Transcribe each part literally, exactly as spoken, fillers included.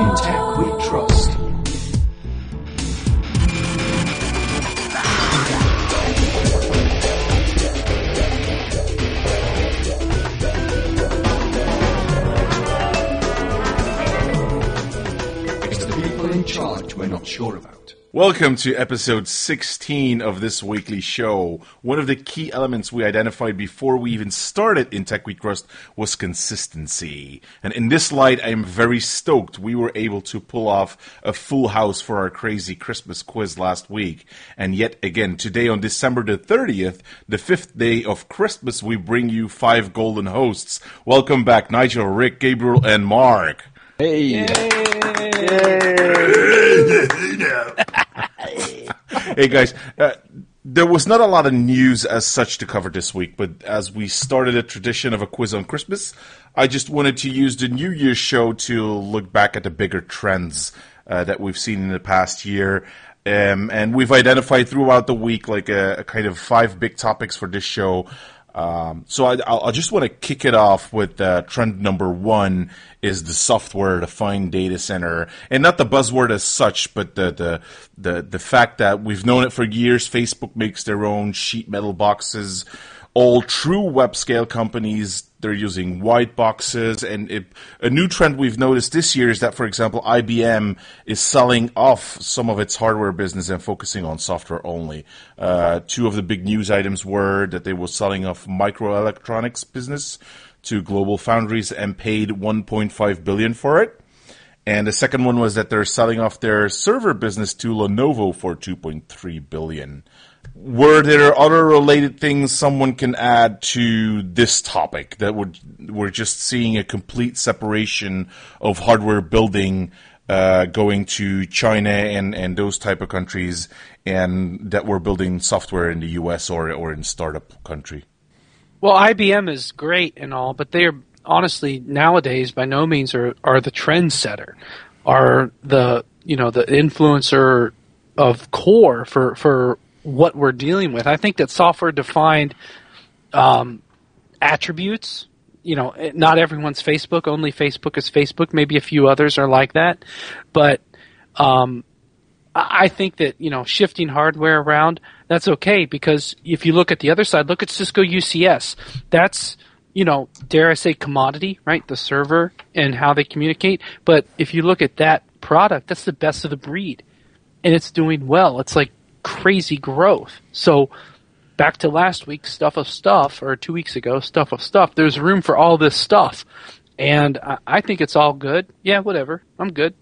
In Tech We Trust. It's the people in charge we're not sure about. Welcome to episode sixteen of this weekly show. One of the key elements we identified before we even started in Tech We Trust was consistency. And in this light, I am very stoked we were able to pull off a full house for our crazy Christmas quiz last week. And yet again, today on December the thirtieth, the fifth day of Christmas, we bring you five golden hosts. Welcome back, Nigel, Rick, Gabriel, and Mark. Hey! Yay. Hey guys, uh, there was not a lot of news as such to cover this week, but as we started a tradition of a quiz on Christmas, I just wanted to use the New Year's show to look back at the bigger trends uh, that we've seen in the past year. Um, and we've identified throughout the week like a, a kind of five big topics for this show. Um, so I, I'll, I just want to kick it off with uh, trend number one is the software-defined data center, and not the buzzword as such, but the the the the fact that we've known it for years. Facebook makes their own sheet metal boxes. All true web-scale companies, they're using white boxes, and it, a new trend we've noticed this year is that, for example, I B M is selling off some of its hardware business and focusing on software only. Uh, two of the big news items were that they were selling off microelectronics business to Global Foundries and paid one point five billion dollars for it. And the second one was that they're selling off their server business to Lenovo for two point three billion dollars. Were there other related things someone can add to this topic that would, we're just seeing a complete separation of hardware building uh, going to China and, and those type of countries, and that we're building software in the U S or or in startup country? Well, I B M is great and all, but they're honestly nowadays by no means are, are the trendsetter, are the you know the influencer of core for for what we're dealing with. I think that software-defined um, attributes, you know, not everyone's Facebook. Only Facebook is Facebook. Maybe a few others are like that. But um, I think that, you know, shifting hardware around, that's okay, because if you look at the other side, look at Cisco U C S. That's, you know, dare I say commodity, right? The server and how they communicate. But if you look at that product, that's the best of the breed. And it's doing well. It's like crazy growth. So back to last week, stuff of stuff, or two weeks ago, stuff of stuff. There's room for all this stuff. And I, I think it's all good. Yeah, whatever. I'm good.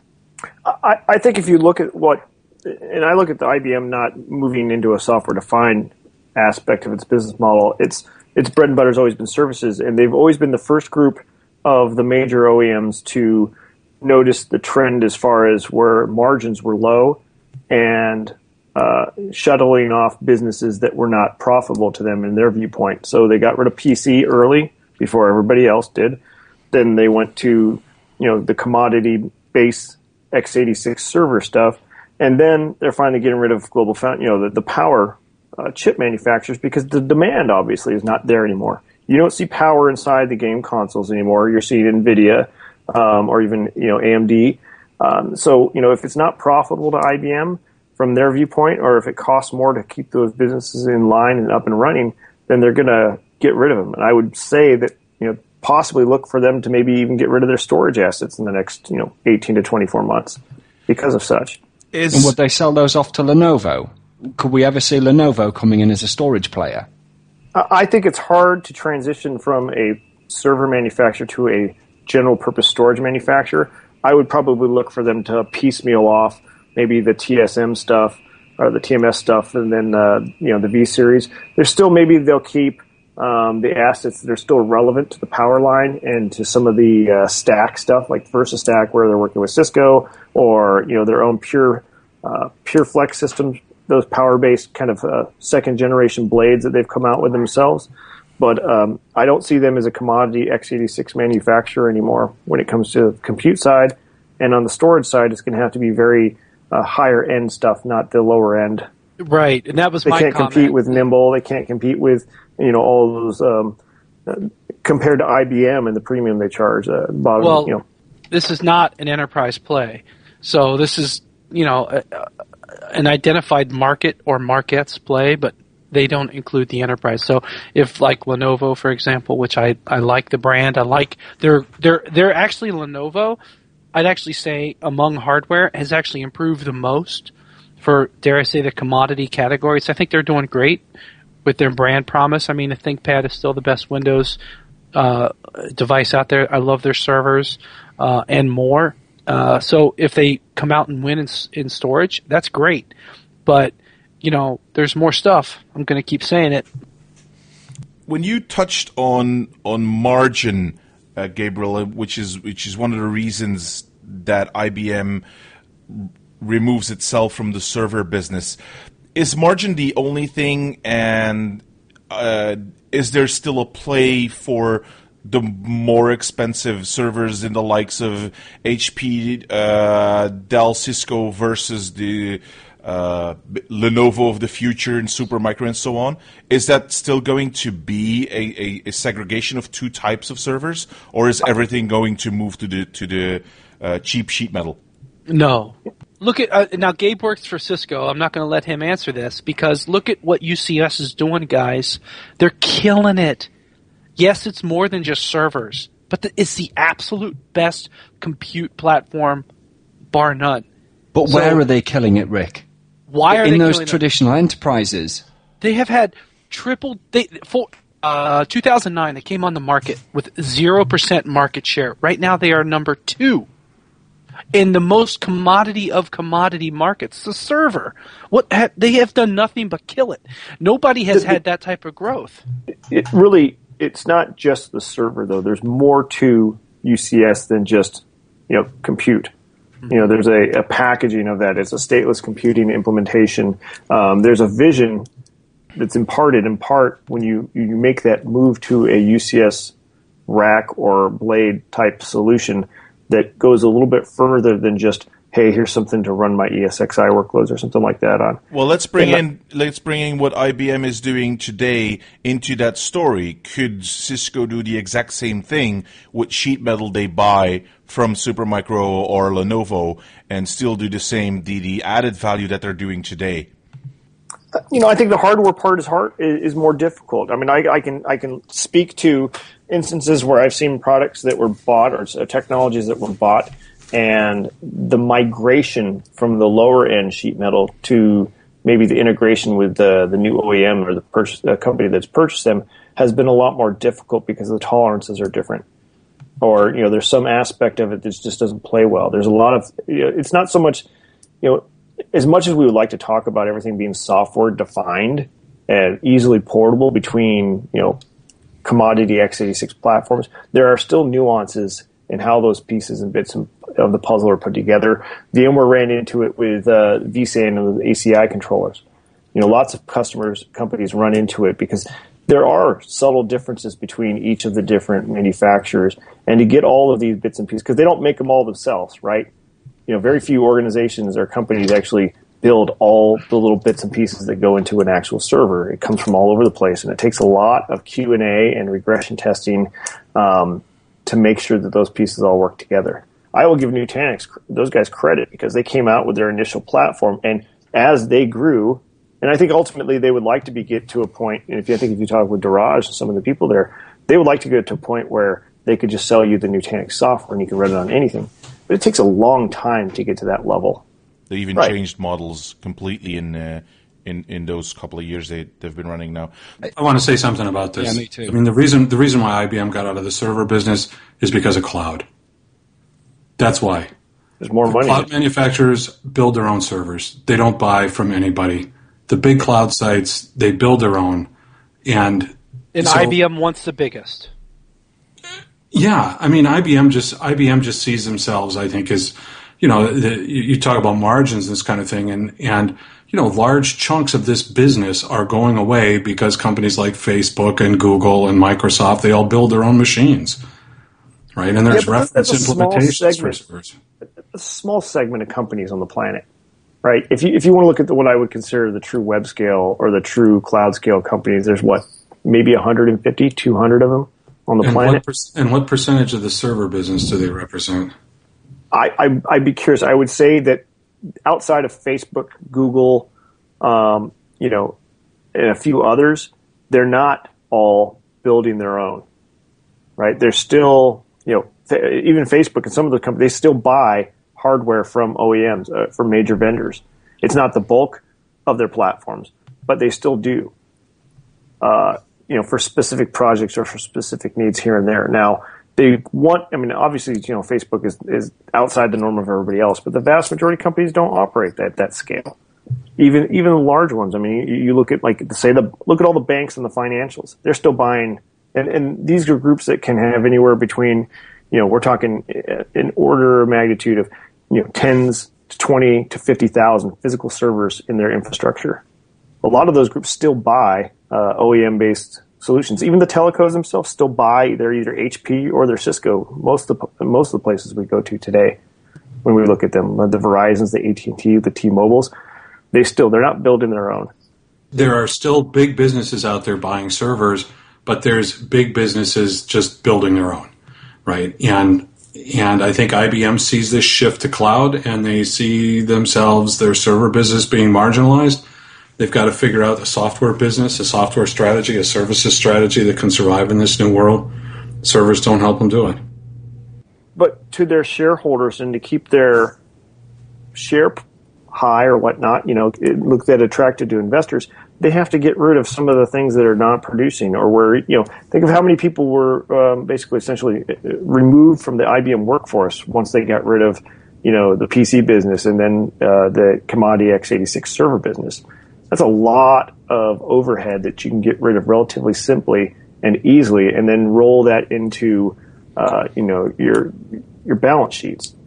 I, I think if you look at what, and I look at the I B M not moving into a software-defined aspect of its business model, its its bread and butter has always been services, and they've always been the first group of the major O E Ms to notice the trend as far as where margins were low and uh, shuttling off businesses that were not profitable to them in their viewpoint. So they got rid of P C early before everybody else did. Then they went to, you know, the commodity base x eighty-six server stuff, and then they're finally getting rid of Global Foundries, you know, the, the power uh, chip manufacturers, because the demand obviously is not there anymore. You don't see power inside the game consoles anymore. You're seeing NVIDIA um, or even, you know, A M D. Um, so, you know, if it's not profitable to I B M from their viewpoint, or if it costs more to keep those businesses in line and up and running, then they're going to get rid of them. And I would say that, you know, possibly look for them to maybe even get rid of their storage assets in the next, you know, eighteen to twenty-four months because of such. Is... And would they sell those off to Lenovo? Could we ever see Lenovo coming in as a storage player? I think it's hard to transition from a server manufacturer to a general purpose storage manufacturer. I would probably look for them to piecemeal off maybe the T S M stuff or the T M S stuff, and then uh, you know the V series. There's still maybe they'll keep um, the assets that are still relevant to the power line and to some of the uh, stack stuff like VersaStack, where they're working with Cisco, or you know their own pure uh, pure flex systems, those power based kind of uh, second generation blades that they've come out with themselves. But um, I don't see them as a commodity x eighty-six manufacturer anymore when it comes to the compute side. And on the storage side, it's going to have to be very uh, higher end stuff, not the lower end. Right, and that was they my can't comment. compete with Nimble. They can't compete with, you know, all those um, uh, compared to I B M and the premium they charge. Uh, bottom, well, you know. this is not an enterprise play. So this is, you know, a, a, an identified market or markets play, but they don't include the enterprise. So if like Lenovo, for example, which I, I like the brand, I like they're they're they're actually Lenovo, I'd actually say among hardware has actually improved the most for, dare I say, the commodity categories. I think they're doing great with their brand promise. I mean, the ThinkPad is still the best Windows uh, device out there. I love their servers uh, and more. Uh, so if they come out and win in, in storage, that's great. But, you know, there's more stuff. I'm going to keep saying it. When you touched on on margin, uh, Gabriel, which is which is one of the reasons that I B M removes itself from the server business, is margin the only thing, and uh, is there still a play for the more expensive servers in the likes of H P, uh, Dell, Cisco versus the uh, Lenovo of the future and Supermicro and so on? Is that still going to be a, a, a segregation of two types of servers, or is everything going to move to the to the uh, cheap sheet metal? No. Look at uh, now. Gabe works for Cisco. I'm not going to let him answer this because look at what U C S is doing, guys. They're killing it. Yes, it's more than just servers, but the, it's the absolute best compute platform, bar none. But So, where are they killing it, Rick? Why are in they those killing traditional enterprises? it? They have had triple. They for uh, two thousand nine. They came on the market with zero percent market share. Right now, they are number two in the most commodity of commodity markets, the server. What ha- they have done nothing but kill it. Nobody has had that type of growth. It really, it's not just the server though. There's more to U C S than just, you know, compute. You know, there's a, a packaging of that. It's a stateless computing implementation. Um, there's a vision that's imparted in part when you, you make that move to a U C S rack or blade type solution that goes a little bit further than just, hey, here's something to run my E S X i workloads or something like that on. Well, let's bring in let's bring in what I B M is doing today into that story. Could Cisco do the exact same thing with sheet metal they buy from Supermicro or Lenovo and still do the same, the, the added value that they're doing today? You know, I think the hardware part is hard is more difficult. I mean, I, I can I can speak to instances where I've seen products that were bought or technologies that were bought, and the migration from the lower end sheet metal to maybe the integration with the the new O E M or the purchase, uh, company that's purchased them has been a lot more difficult because the tolerances are different, or you know, there's some aspect of it that just doesn't play well. There's a lot of you know, it's not so much you know. As much as we would like to talk about everything being software defined and easily portable between, you know, commodity x eighty-six platforms, there are still nuances in how those pieces and bits of the puzzle are put together. VMware ran into it with uh, vSAN and the A C I controllers. You know, lots of customers, companies run into it because there are subtle differences between each of the different manufacturers. And to get all of these bits and pieces, because they don't make them all themselves, right? You know, very few organizations or companies actually build all the little bits and pieces that go into an actual server. It comes from all over the place, and it takes a lot of Q and A and regression testing um, to make sure that those pieces all work together. I will give Nutanix, those guys, credit because they came out with their initial platform, and as they grew, and I think ultimately they would like to be get to a point, and if you I think if you talk with Daraj and some of the people there, they would like to get to a point where they could just sell you the Nutanix software and you can run it on anything. But it takes a long time to get to that level. They even Right. changed models completely in uh, in in those couple of years they they've been running now. I want to say something about this. Yeah, me too. I mean, the reason the reason why I B M got out of the server business is because of cloud. That's why. There's more money. Cloud manufacturers build their own servers. They don't buy from anybody. The big cloud sites, they build their own. And And so- I B M wants the biggest. Yeah, I mean, I B M just I B M just sees themselves, I think, as you know, the, you you talk about margins, this kind of thing, and and you know, large chunks of this business are going away because companies like Facebook and Google and Microsoft, they all build their own machines, right? And there's Yeah, but reference that's a small implementations for segment. servers. A small segment of companies on the planet, right? If you if you want to look at the, what I would consider the true web scale or the true cloud scale companies, there's what, maybe one hundred fifty, two hundred of them on the And planet. what, per- and what percentage of the server business do they represent? I, I, I'd be curious. I would say that outside of Facebook, Google, um, you know, and a few others, they're not all building their own, right? They're still, you know, even Facebook and some of the companies, they still buy hardware from O E Ms, uh, from major vendors. It's not the bulk of their platforms, but they still do, uh, you know, for specific projects or for specific needs here and there. Now, they want, I mean, obviously, you know, Facebook is, is outside the norm of everybody else, but the vast majority of companies don't operate at that scale. Even, even the large ones. I mean, you, you look at, like, say the, look at all the banks and the financials. They're still buying, and, and these are groups that can have anywhere between, you know, we're talking an order of magnitude of, you know, tens to twenty to fifty thousand physical servers in their infrastructure. A lot of those groups still buy, uh, O E M based solutions. Even the telcos themselves still buy their either H P or their Cisco. Most of the, most of the places we go to today, when we look at them, the Verizons, the A T and T, the T-Mobiles, they still, they're not building their own. There are still big businesses out there buying servers, but there's big businesses just building their own, right? And and I think I B M sees this shift to cloud, and they see themselves, their server business being marginalized. They've got to figure out a software business, a software strategy, a services strategy that can survive in this new world. Servers don't help them do it. But to their shareholders and to keep their share high or whatnot, you know, it look that attractive to investors, they have to get rid of some of the things that are not producing, or where, you know, think of how many people were um, basically essentially removed from the I B M workforce once they got rid of, you know, the P C business and then uh, the commodity x eighty-six server business. That's a lot of overhead that you can get rid of relatively simply and easily, and then roll that into, uh, you know, your your balance sheets.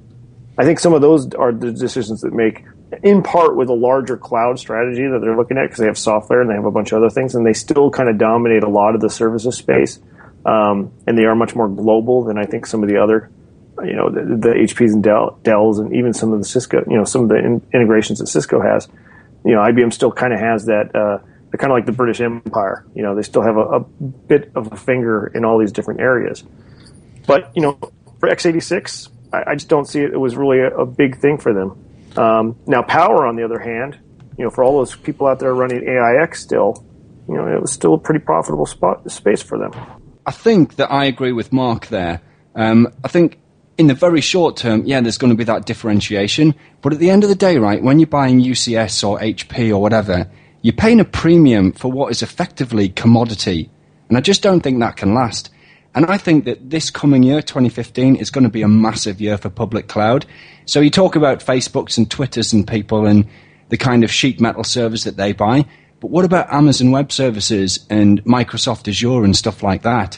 I think some of those are the decisions that make, in part with a larger cloud strategy that they're looking at, because they have software and they have a bunch of other things, and they still kind of dominate a lot of the services space, um, and they are much more global than I think some of the other, you know, the, the H Ps and Dell, Dells, and even some of the Cisco, you know, some of the in, integrations that Cisco has. You know, I B M still kind of has that, uh, they're kind of like the British Empire. You know, they still have a, a bit of a finger in all these different areas. But, you know, for x eighty-six, I, I just don't see it. It was really a, a big thing for them. Um, now, Power, on the other hand, you know, for all those people out there running A I X still, you know, it was still a pretty profitable spot space for them. I think that I agree with Mark there. Um, I think in the very short term, yeah, there's going to be that differentiation. But at the end of the day, right, when you're buying U C S or H P or whatever, you're paying a premium for what is effectively commodity. And I just don't think that can last. And I think that this coming year, twenty fifteen, is going to be a massive year for public cloud. So you talk about Facebooks and Twitters and people and the kind of sheet metal servers that they buy. But what about Amazon Web Services and Microsoft Azure and stuff like that?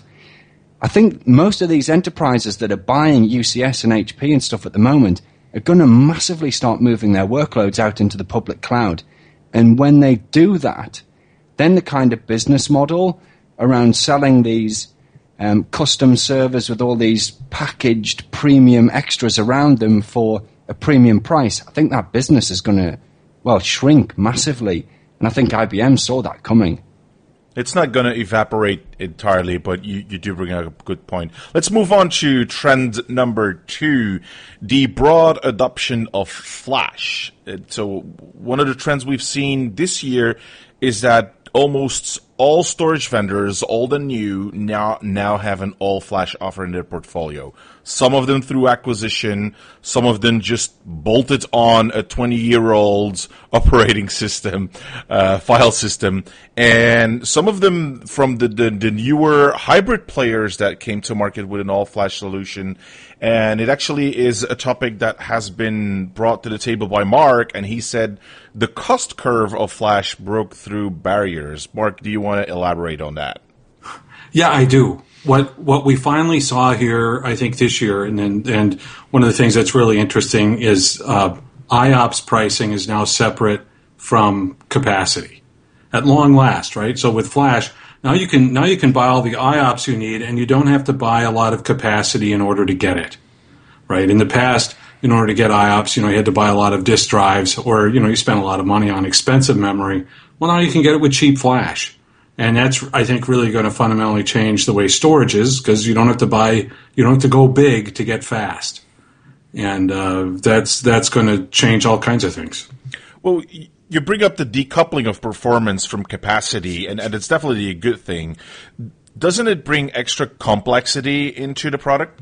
I think most of these enterprises that are buying U C S and H P and stuff at the moment are going to massively start moving their workloads out into the public cloud. And when they do that, then the kind of business model around selling these um, custom servers with all these packaged premium extras around them for a premium price, I think that business is going to, well, shrink massively. And I think I B M saw that coming. It's not going to evaporate entirely, but you, you do bring up a good point. Let's move on to trend number two, the broad adoption of Flash. So one of the trends we've seen this year is that almost all storage vendors, old and new, now now have an all-flash offer in their portfolio. Some of them through acquisition, some of them just bolted on a twenty-year-old operating system, uh, file system, and some of them from the, the, the newer hybrid players that came to market with an all-flash solution. And it actually is a topic that has been brought to the table by Mark, and he said the cost curve of Flash broke through barriers. Mark, do you want to elaborate on that? Yeah, I do. What what we finally saw here, I think, this year, and and, and one of the things that's really interesting is uh, I O P S pricing is now separate from capacity at long last, right? So with Flash, now you can now you can buy all the I O P S you need, and you don't have to buy a lot of capacity in order to get it, right? In the past, in order to get I O P S, you know, you had to buy a lot of disk drives, or you know, you spent a lot of money on expensive memory. Well, now you can get it with cheap Flash. And that's, I think, really going to fundamentally change the way storage is, because you don't have to buy, you don't have to go big to get fast. and uh, that's that's going to change all kinds of things. Well, you bring up the decoupling of performance from capacity, and, and it's definitely a good thing. Doesn't it bring extra complexity into the product?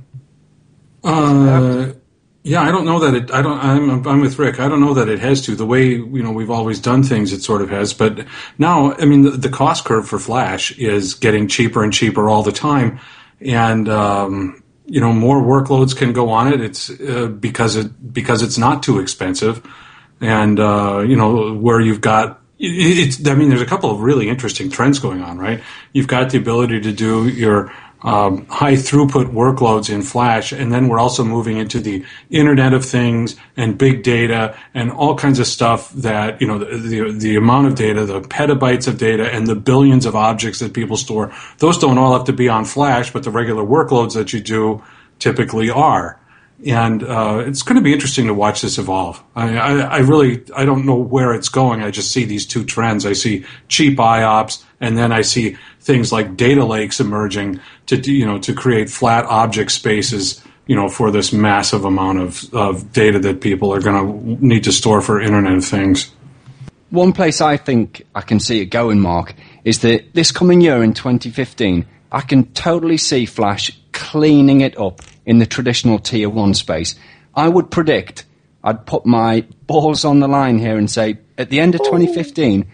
Uh, yeah, I don't know that it. I don't. I'm, I'm with Rick. I don't know that it has to. The way you know we've always done things, it sort of has. But now, I mean, the, the cost curve for Flash is getting cheaper and cheaper all the time, and um, you know more workloads can go on it. It's uh, because it because it's not too expensive, and uh, you know where you've got. It's, I mean, there's a couple of really interesting trends going on, right? You've got the ability to do your um, high throughput workloads in Flash, and then we're also moving into the Internet of Things and big data and all kinds of stuff that, you know, the, the, the amount of data, the petabytes of data and the billions of objects that people store, those don't all have to be on Flash, but the regular workloads that you do typically are. And uh, it's going to be interesting to watch this evolve. I, I, I really I don't know where it's going. I just see these two trends. I see cheap I O P S, and then I see things like data lakes emerging to you know to create flat object spaces, you know, for this massive amount of, of data that people are going to need to store for Internet of Things. One place I think I can see it going, Mark, is that this coming year in twenty fifteen, I can totally see Flash cleaning it up in the traditional tier one space. I would predict, I'd put my balls on the line here and say, at the end of twenty fifteen,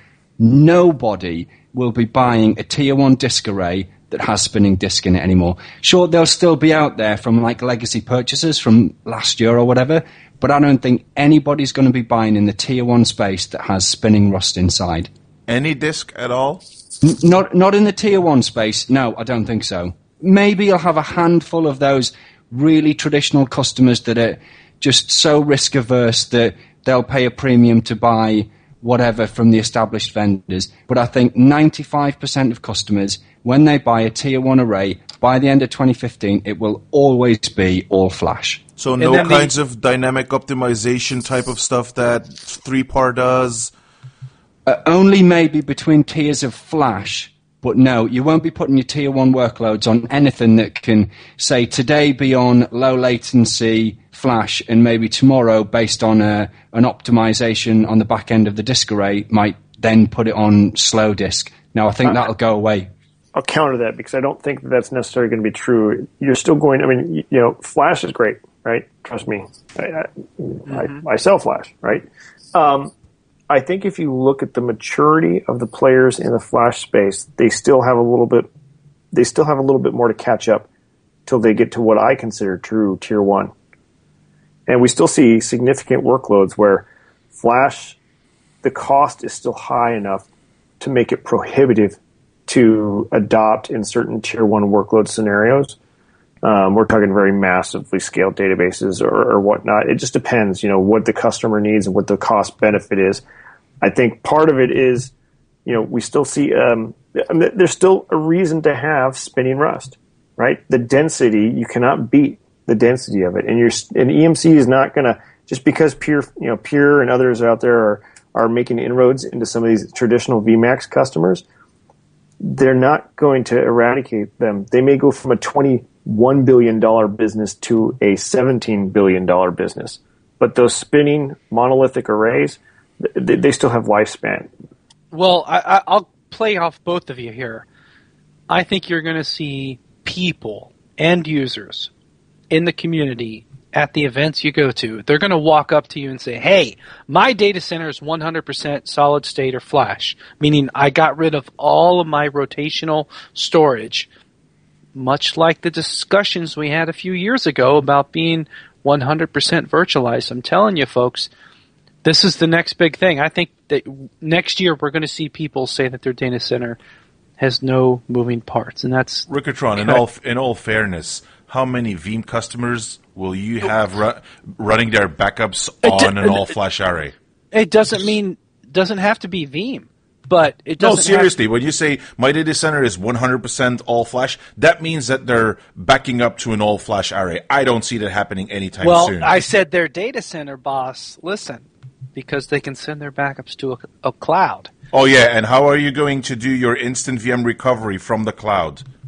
nobody will be buying a tier one disk array that has spinning disk in it anymore. Sure, they'll still be out there from like legacy purchases from last year or whatever, but I don't think anybody's going to be buying in the tier one space that has spinning Rust inside. Any disk at all? N- not not in the tier one space. No, I don't think so. Maybe you'll have a handful of those really traditional customers that are just so risk averse that they'll pay a premium to buy whatever from the established vendors. But I think ninety-five percent of customers, when they buy a tier one array, by the end of twenty fifteen, it will always be all Flash. So no kinds mean- of dynamic optimization type of stuff that three par does? Uh, only maybe between tiers of Flash. But no, you won't be putting your tier one workloads on anything that can, say, today be on low latency Flash, and maybe tomorrow, based on a, an optimization on the back end of the disk array, might then put it on slow disk. Now, I think that'll go away. I'll counter that because I don't think that that's necessarily going to be true. You're still going, I mean, you, you know, Flash is great, right? Trust me. I, I, mm-hmm. I, I sell Flash, right? Um, I think if you look at the maturity of the players in the Flash space, they still have a little bit, they still have a little bit more to catch up till they get to what I consider true tier one. And we still see significant workloads where Flash, the cost is still high enough to make it prohibitive to adopt in certain tier one workload scenarios. Um, we're talking very massively scaled databases or, or whatnot. It just depends, you know, what the customer needs and what the cost benefit is. I think part of it is, you know, we still see, um, there's still a reason to have spinning Rust, right? The density, you cannot beat the density of it. And you're, and E M C is not going to, just because Pure, you know, Pure and others out there are, are making inroads into some of these traditional V MAX customers, they're not going to eradicate them. They may go from a twenty-one billion dollars business to a seventeen billion dollars business. But those spinning monolithic arrays, they, they still have lifespan. Well, I, I'll play off both of you here. I think you're going to see people, end users, in the community, at the events you go to, they're going to walk up to you and say, hey, my data center is one hundred percent solid state or flash, meaning I got rid of all of my rotational storage, much like the discussions we had a few years ago about being one hundred percent virtualized. I'm telling you, folks, this is the next big thing. I think that next year we're going to see people say that their data center has no moving parts, and that's... Ricketron, in all, in all fairness, how many Veeam customers will you have ru- running their backups on an all-flash array? It doesn't mean doesn't have to be Veeam, but it doesn't. No, seriously, have to- when you say my data center is one hundred percent all-flash, that means that they're backing up to an all-flash array. I don't see that happening anytime well, soon. Well, I said their data center boss, listen, because they can send their backups to a, a cloud. Oh, yeah, and how are you going to do your instant V M recovery from the cloud?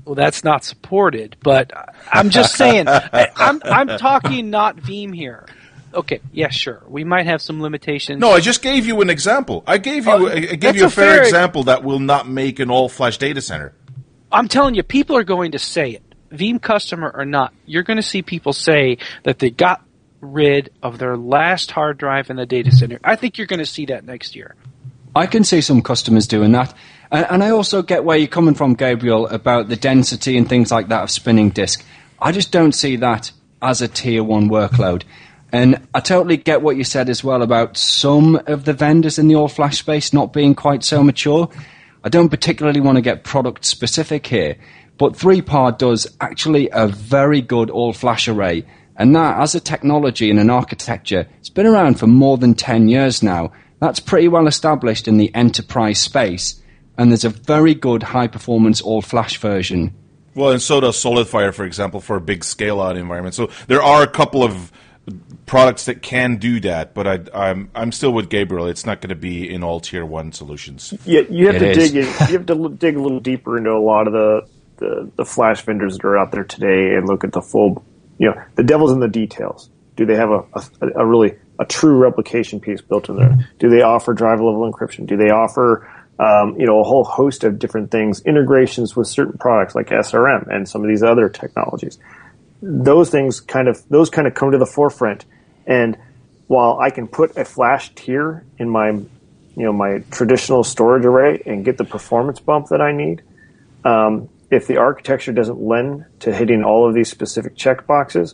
Well, that's not supported, but I'm just saying. I'm I'm talking not Veeam here. Okay, yeah, sure. We might have some limitations. No, I just gave you an example. I gave you Oh, I gave that's you a, a fair, fair- example that will not make an all-flash data center. I'm telling you, people are going to say it. Veeam customer or not, you're going to see people say that they got rid of their last hard drive in the data center. I think you're going to see that next year. I can see some customers doing that. And, and I also get where you're coming from, Gabriel, about the density and things like that of spinning disk. I just don't see that as a tier one workload. And I totally get what you said as well about some of the vendors in the all-flash space not being quite so mature. I don't particularly want to get product specific here, but three par does actually a very good all-flash array. And that, as a technology and an architecture, it's been around for more than ten years now. That's pretty well established in the enterprise space. And there's a very good high-performance all-flash version. Well, and so does SolidFire, for example, for a big scale-out environment. So there are a couple of products that can do that, but I, I'm I'm still with Gabriel. It's not going to be in all tier one solutions. Yeah, you have It to is. dig in. You have to l- dig a little deeper into a lot of the, the the flash vendors that are out there today and look at the full. You know, the devil's in the details. Do they have a, a, a really a true replication piece built in there? Do they offer drive level encryption? Do they offer um, you know a whole host of different things, integrations with certain products like S R M and some of these other technologies? Those things kind of those kind of come to the forefront. And while I can put a flash tier in my, you know, my traditional storage array and get the performance bump that I need, um, if the architecture doesn't lend to hitting all of these specific checkboxes,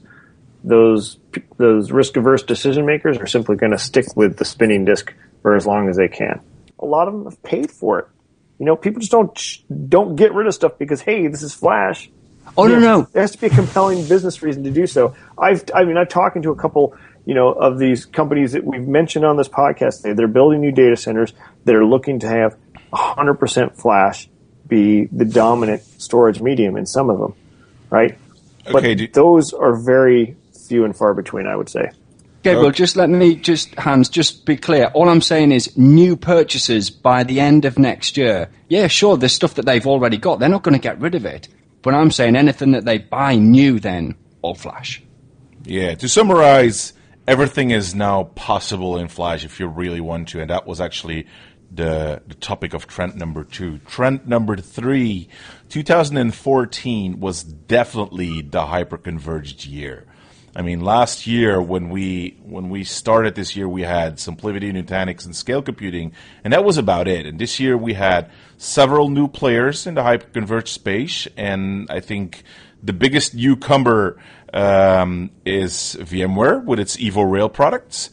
those those risk-averse decision makers are simply going to stick with the spinning disk for as long as they can. A lot of them have paid for it. You know, people just don't don't get rid of stuff because hey, this is flash. Oh, no, Yeah, no. There has to be a compelling business reason to do so. I've, I mean, I've talked to a couple, you know, of these companies that we've mentioned on this podcast today. They're building new data centers that are looking to have one hundred percent flash be the dominant storage medium in some of them, right? But Okay, do- those are very few and far between, I would say. Gabriel, Okay. just let me, just, Hans, just be clear. All I'm saying is new purchases by the end of next year. Yeah, sure, there's stuff that they've already got. They're not going to get rid of it. But I'm saying anything that they buy new then, all flash. Yeah, to summarize, everything is now possible in Flash if you really want to, and that was actually the the topic of trend number two. Trend number three, two thousand fourteen was definitely the hyperconverged year. I mean, last year when we when we started this year, we had SimpliVity, Nutanix, and Scale Computing, and that was about it. And this year we had several new players in the hyperconverged space, and I think the biggest newcomer um, is VMware with its Evo Rail products.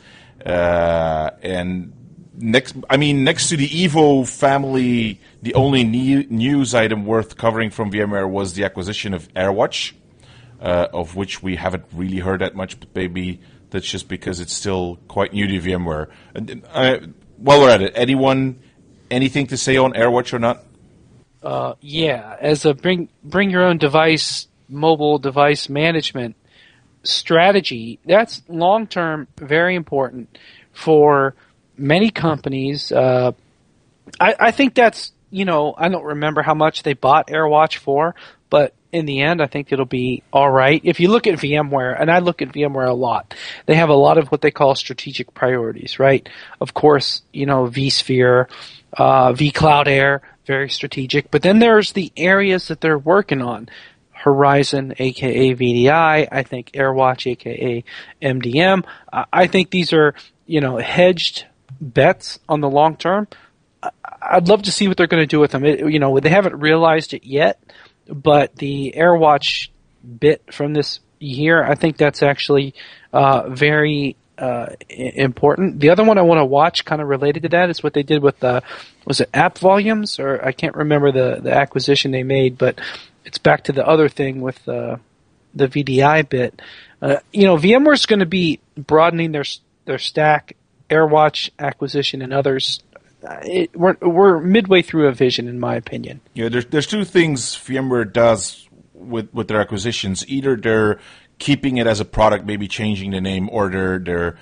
Uh, and next, I mean, next to the Evo family, the only new news item worth covering from VMware was the acquisition of AirWatch. Uh, of which we haven't really heard that much, but maybe that's just because it's still quite new to VMware. And, uh, while we're at it, anyone, anything to say on AirWatch or not? Uh, yeah, as a bring bring your own device, mobile device management strategy, that's long term very important for many companies. Uh, I, I think that's, you know, I don't remember how much they bought AirWatch for, but in the end, I think it'll be all right. If you look at VMware, and I look at VMware a lot, they have a lot of what they call strategic priorities, right? Of course, you know, vSphere, uh, vCloud Air, very strategic. But then there's the areas that they're working on. Horizon, aka V D I, I think AirWatch, aka M D M. I, I think these are, you know, hedged bets on the long term. I, I'd love to see what they're going to do with them. It, you know, they haven't realized it yet. But the AirWatch bit from this year, I think that's actually uh, very uh, I- important. The other one I want to watch, kind of related to that, is what they did with the, was it App Volumes? Or I can't remember the, the acquisition they made, but it's back to the other thing with uh, the V D I bit. Uh, you know, VMware's going to be broadening their their stack, AirWatch acquisition and others. It, we're we're midway through a vision, in my opinion. Yeah, there's there's two things VMware does with with their acquisitions. Either they're keeping it as a product, maybe changing the name, or they're they're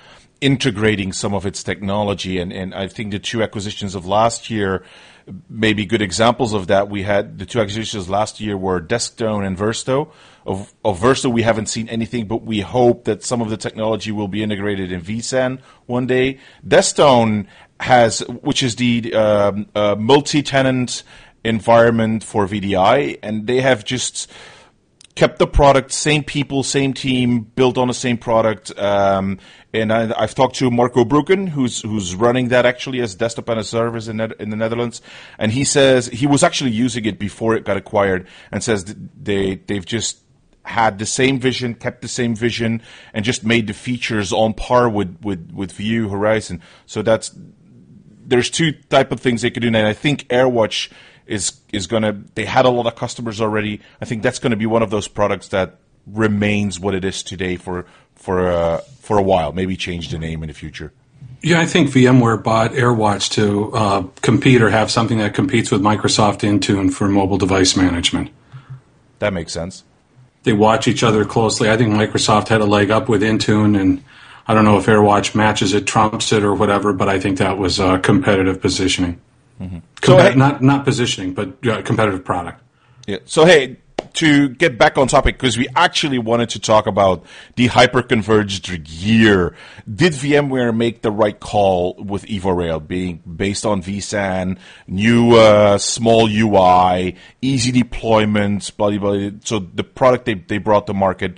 integrating some of its technology. And, and I think the two acquisitions of last year may be good examples of that. We had the two acquisitions last year were Desktone and Versto. Of, of Versto, we haven't seen anything, but we hope that some of the technology will be integrated in vSAN one day. Desktone has, which is the um, uh, multi-tenant environment for V D I, and they have just kept the product, same people, same team, built on the same product. Um, and I, I've talked to Marco Broeken, who's who's running that actually as desktop and a service in, in the Netherlands, and he says he was actually using it before it got acquired, and says they they've just had the same vision, kept the same vision, and just made the features on par with with with View Horizon. So that's there's two type of things they could do, and I think AirWatch is is gonna. They had a lot of customers already. I think that's going to be one of those products that remains what it is today for for uh, for a while. Maybe change the name in the future. Yeah, I think VMware bought AirWatch to uh, compete or have something that competes with Microsoft Intune for mobile device management. That makes sense. They watch each other closely. I think Microsoft had a leg up with Intune, and I don't know if AirWatch matches it, trumps it, or whatever, but I think that was uh, competitive positioning. Mm-hmm. So, Compet- hey, not not positioning, but uh, competitive product. Yeah. So hey, to get back on topic, because we actually wanted to talk about the hyperconverged gear. Did VMware make the right call with EvoRail being based on vSAN, new uh, small U I, easy deployment, blah, blah, blah. So the product they they brought to market.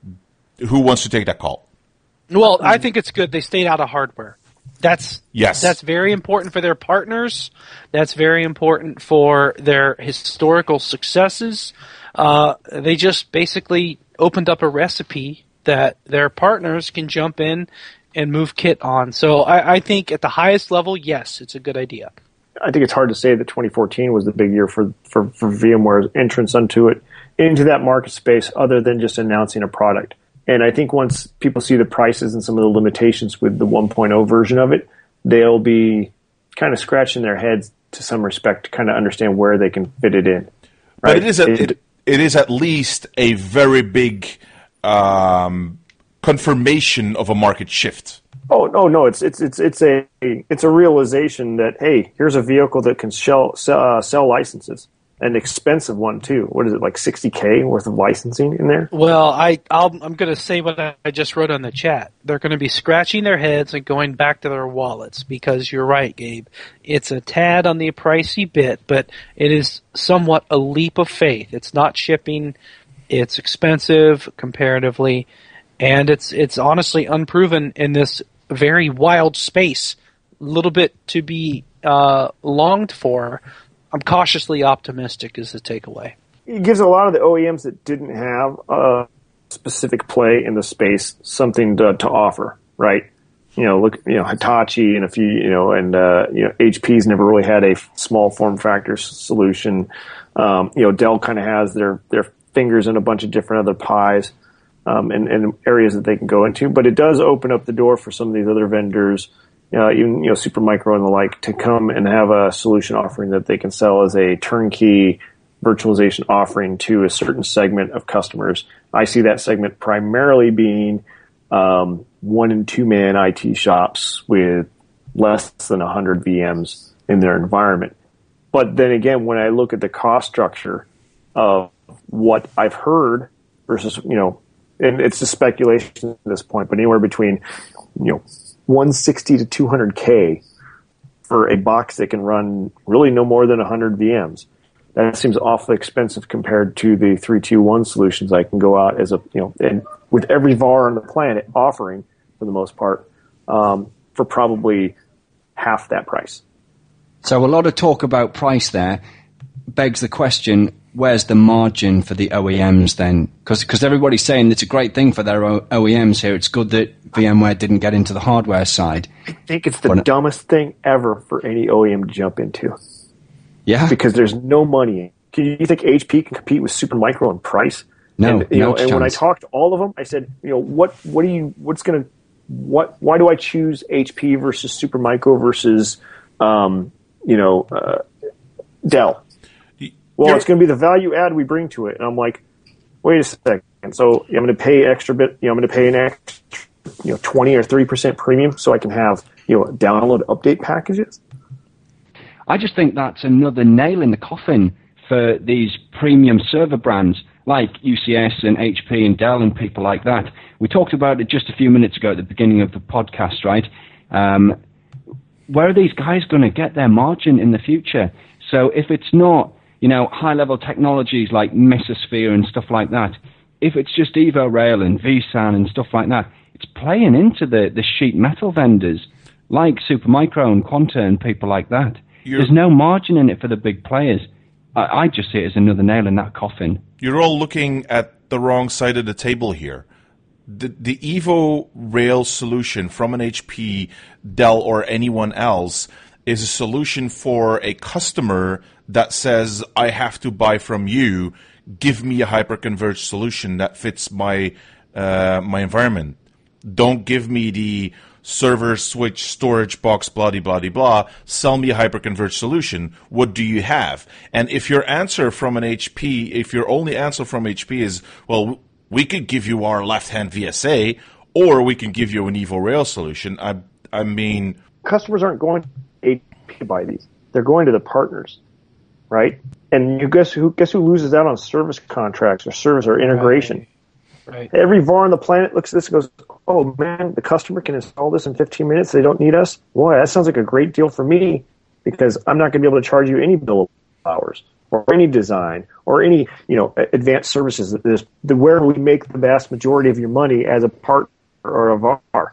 Who wants to take that call? Well, I think it's good they stayed out of hardware. That's yes. That's very important for their partners. That's very important for their historical successes. Uh, they just basically opened up a recipe that their partners can jump in and move kit on. So I, I think at the highest level, yes, it's a good idea. I think it's hard to say that twenty fourteen was the big year for, for, for VMware's entrance onto it, into that market space, other than just announcing a product. And I think once people see the prices and some of the limitations with the one point oh version of it, they'll be kind of scratching their heads to some respect to kind of understand where they can fit it in. Right? But it is a, it, it is at least a very big um, confirmation of a market shift. Oh no, no, it's it's it's it's a it's a realization that hey, here's a vehicle that can sell sell, uh, sell licenses. An expensive one too. What is it, like sixty K worth of licensing in there? Well, I I'll, I'm going to say what I just wrote on the chat. They're going to be scratching their heads and going back to their wallets because you're right, Gabe. It's a tad on the pricey bit, but it is somewhat a leap of faith. It's not shipping. It's expensive comparatively, and it's it's honestly unproven in this very wild space. A little bit to be uh, longed for. I'm cautiously optimistic is the takeaway. It gives a lot of the O E Ms that didn't have a specific play in the space something to, to offer, right? You know, look, you know, Hitachi and a few, you know, and, uh, you know, H P's never really had a small form factor solution. Um, you know, Dell kind of has their, their fingers in a bunch of different other pies, um, and, and areas that they can go into, but it does open up the door for some of these other vendors, Uh, even, you know, Supermicro and the like, to come and have a solution offering that they can sell as a turnkey virtualization offering to a certain segment of customers. I see that segment primarily being um, one and two man I T shops with less than one hundred V Ms in their environment. But then again, when I look at the cost structure of what I've heard versus, you know, and it's just speculation at this point, but anywhere between, you know, one sixty to two hundred K for a box that can run really no more than one hundred V Ms. That seems awfully expensive compared to the three two one solutions I can go out as a, you know, and with every V A R on the planet offering, for the most part, um, for probably half that price. So a lot of talk about price there begs the question, where's the margin for the O E Ms then? Because everybody's saying it's a great thing for their O E Ms here. It's good that VMware didn't get into the hardware side. I think it's the But, dumbest thing ever for any O E M to jump into. Yeah. Because there's no money. Can you think H P can compete with Supermicro in price? No, and, you no know, and when I chance. talked to all of them, I said, you know, what, what do you, what's going to, what, why do I choose H P versus Supermicro versus, um, you know, uh, Dell? Well, You're- it's going to be the value add we bring to it. And I'm like, wait a second. So I'm going to pay extra bit, you know, I'm going to pay an extra you know twenty or thirty percent premium so I can have you know download update packages? I just think that's another nail in the coffin for these premium server brands like U C S and H P and Dell and people like that. We talked about it just a few minutes ago at the beginning of the podcast, right? Um, where are these guys going to get their margin in the future? So if it's not, you know, high-level technologies like Mesosphere and stuff like that, if it's just EvoRail and vSAN and stuff like that, it's playing into the, the sheet metal vendors like Supermicro and Quanta and people like that. You're, There's no margin in it for the big players. I, I just see it as another nail in that coffin. You're all looking at the wrong side of the table here. The, the EvoRail solution from an H P, Dell, or anyone else is a solution for a customer that says, I have to buy from you, give me a hyperconverged solution that fits my uh, my environment. Don't give me the server, switch, storage box, blah, blah, blah, blah. Sell me a hyperconverged solution. What do you have? And if your answer from an H P, if your only answer from H P is, well, we could give you our left-hand V S A, or we can give you an EvoRail solution, I, I mean... Customers aren't going to H P to buy these. They're going to the partners, right? And you guess who guess who loses out on service contracts or service or integration? Right. Right. Every V A R on the planet looks at this and goes, oh, man, the customer can install this in fifteen minutes. They don't need us. Boy, that sounds like a great deal for me because I'm not going to be able to charge you any bill hours or any design or any you know advanced services. This, the, where we make the vast majority of your money as a partner or a V A R.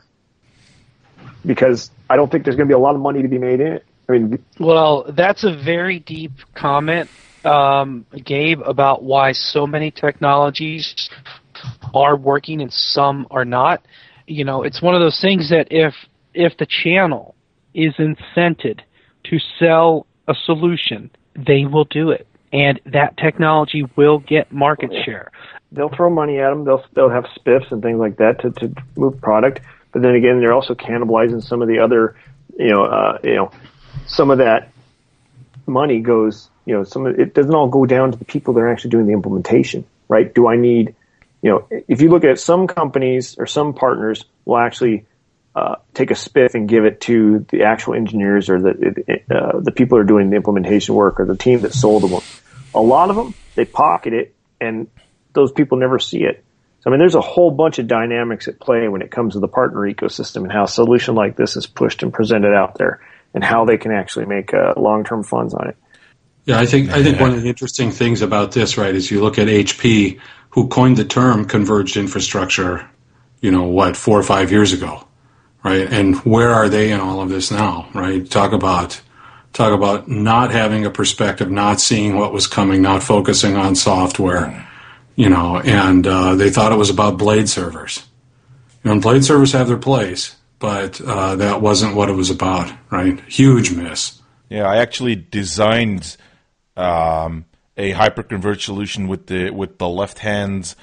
Because I don't think there's going to be a lot of money to be made in it. I mean, well, that's a very deep comment, um, Gabe, about why so many technologies are working and some are not. You know, it's one of those things that if if the channel is incented to sell a solution, they will do it, and that technology will get market share. They'll throw money at them. They'll they'll have spiffs and things like that to, to move product. But then again, they're also cannibalizing some of the other, you know, uh, you know, some of that money goes, you know, some of it doesn't all go down to the people that are actually doing the implementation, right? Do I need, you know, if you look at some companies or some partners will actually uh, take a spiff and give it to the actual engineers or the uh, the people that are doing the implementation work or the team that sold them. A lot of them, they pocket it, and those people never see it. So, I mean, there's a whole bunch of dynamics at play when it comes to the partner ecosystem and how a solution like this is pushed and presented out there and how they can actually make uh, long-term funds on it. Yeah, I think I think one of the interesting things about this, right, is you look at H P, who coined the term converged infrastructure, you know, what, four or five years ago, right? And where are they in all of this now, right? Talk about talk about not having a perspective, not seeing what was coming, not focusing on software. You know, and uh, they thought it was about blade servers. You know, and blade servers have their place, but uh, that wasn't what it was about, right? Huge miss. Yeah, I actually designed um, a hyperconverged solution with the with the left hands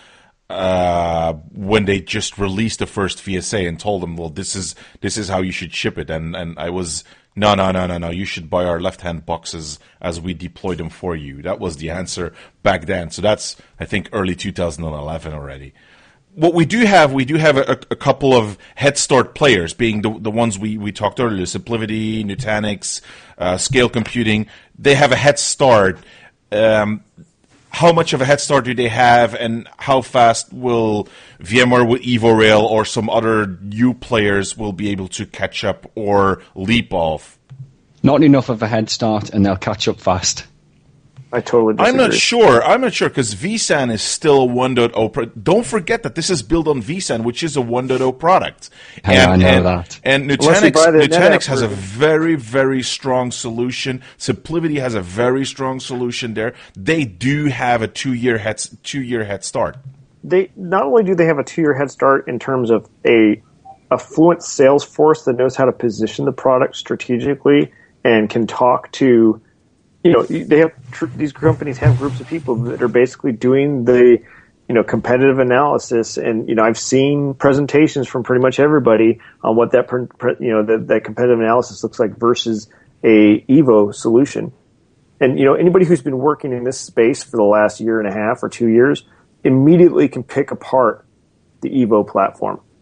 uh, when they just released the first V S A and told them, well, this is this is how you should ship it, and and I was. No, no, no, no, no. You should buy our left-hand boxes as we deploy them for you. That was the answer back then. So that's, I think, early two thousand eleven already. What we do have, we do have a, a couple of head start players, being the, the ones we, we talked earlier, SimpliVity, Nutanix, uh, Scale Computing. They have a head start. Um, how much of a head start do they have, and how fast will VMware with EvoRail or some other new players will be able to catch up or leap off? Not enough of a head start, and they'll catch up fast. I totally disagree. I'm not sure. I'm not sure because vSAN is still a one point oh. Pro- Don't forget that this is built on vSAN, which is a one point oh product. Hey, and, I know and, that. And Nutanix, Nutanix has a very, very strong solution. SimpliVity has a very strong solution there. They do have a two-year head two-year head start. They not only do they have a two-year head start in terms of a a fluent sales force that knows how to position the product strategically and can talk to. You know, they have tr- these companies have groups of people that are basically doing the, you know, competitive analysis, and you know, I've seen presentations from pretty much everybody on what that, per, per, you know, that, that competitive analysis looks like versus a Evo solution. And you know, anybody who's been working in this space for the last year and a half or two years immediately can pick apart the Evo platform.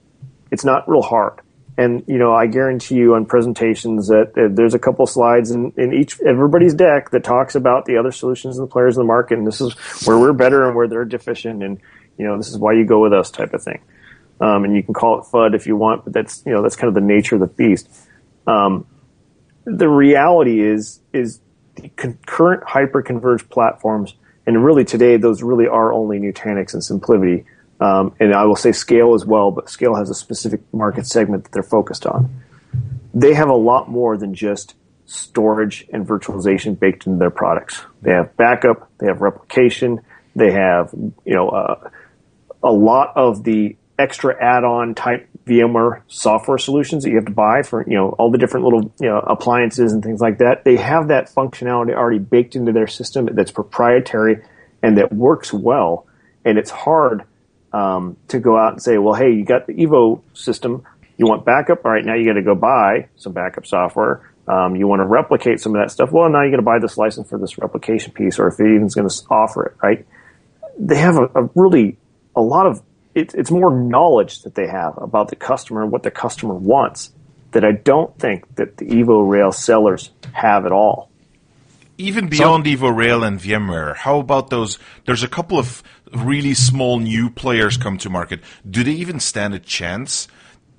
It's not real hard. And, you know, I guarantee you on presentations that uh, there's a couple slides in, in each everybody's deck that talks about the other solutions and the players in the market, and this is where we're better and where they're deficient, and, you know, this is why you go with us type of thing. Um, and you can call it F U D if you want, but that's, you know, that's kind of the nature of the beast. Um, the reality is, is the concurrent hyper-converged platforms, and really today those really are only Nutanix and SimpliVity. Um, and I will say Scale as well, but Scale has a specific market segment that they're focused on. They have a lot more than just storage and virtualization baked into their products. They have backup, they have replication, they have, you know, uh, a lot of the extra add-on type VMware software solutions that you have to buy for, you know, all the different little, you know, appliances and things like that. They have that functionality already baked into their system that's proprietary and that works well. And it's hard Um, to go out and say, well, hey, you got the Evo system, you want backup? All right, now you got to go buy some backup software. Um, you want to replicate some of that stuff? Well, now you got to buy this license for this replication piece, or if it even's going to offer it, right? They have a, a really, a lot of, it, it's more knowledge that they have about the customer and what the customer wants that I don't think that the Evo Rail sellers have at all. Even beyond so, Evo Rail and VMware, how about those? There's a couple of really small new players come to market. Do they even stand a chance?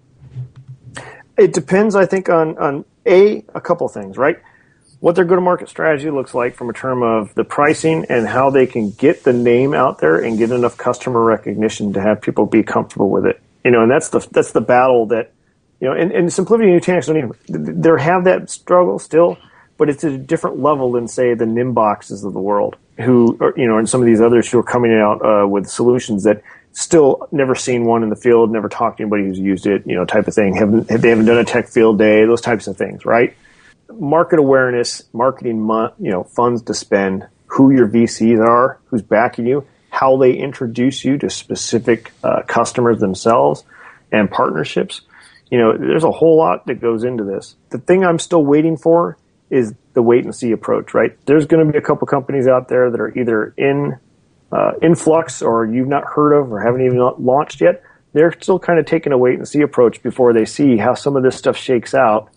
It depends, I think, on, on A, a couple things, right? What their go-to-market strategy looks like from a term of the pricing and how they can get the name out there and get enough customer recognition to have people be comfortable with it. You know, and that's the that's the battle that, you know, and, and SimpliVity and Nutanix don't even, they have that struggle still, but it's at a different level than, say, the Nimboxes of the world, who, are, you know, and some of these others who are coming out uh, with solutions that still never seen one in the field, never talked to anybody who's used it, you know, type of thing. Haven't they haven't done a tech field day, those types of things, right? Market awareness, marketing, you know, funds to spend, who your V Cs are, who's backing you, how they introduce you to specific uh, customers themselves, and partnerships. You know, there's a whole lot that goes into this. The thing I'm still waiting for is the wait and see approach, right? There's going to be a couple companies out there that are either in uh, influx or you've not heard of or haven't even launched yet. They're still kind of taking a wait and see approach before they see how some of this stuff shakes out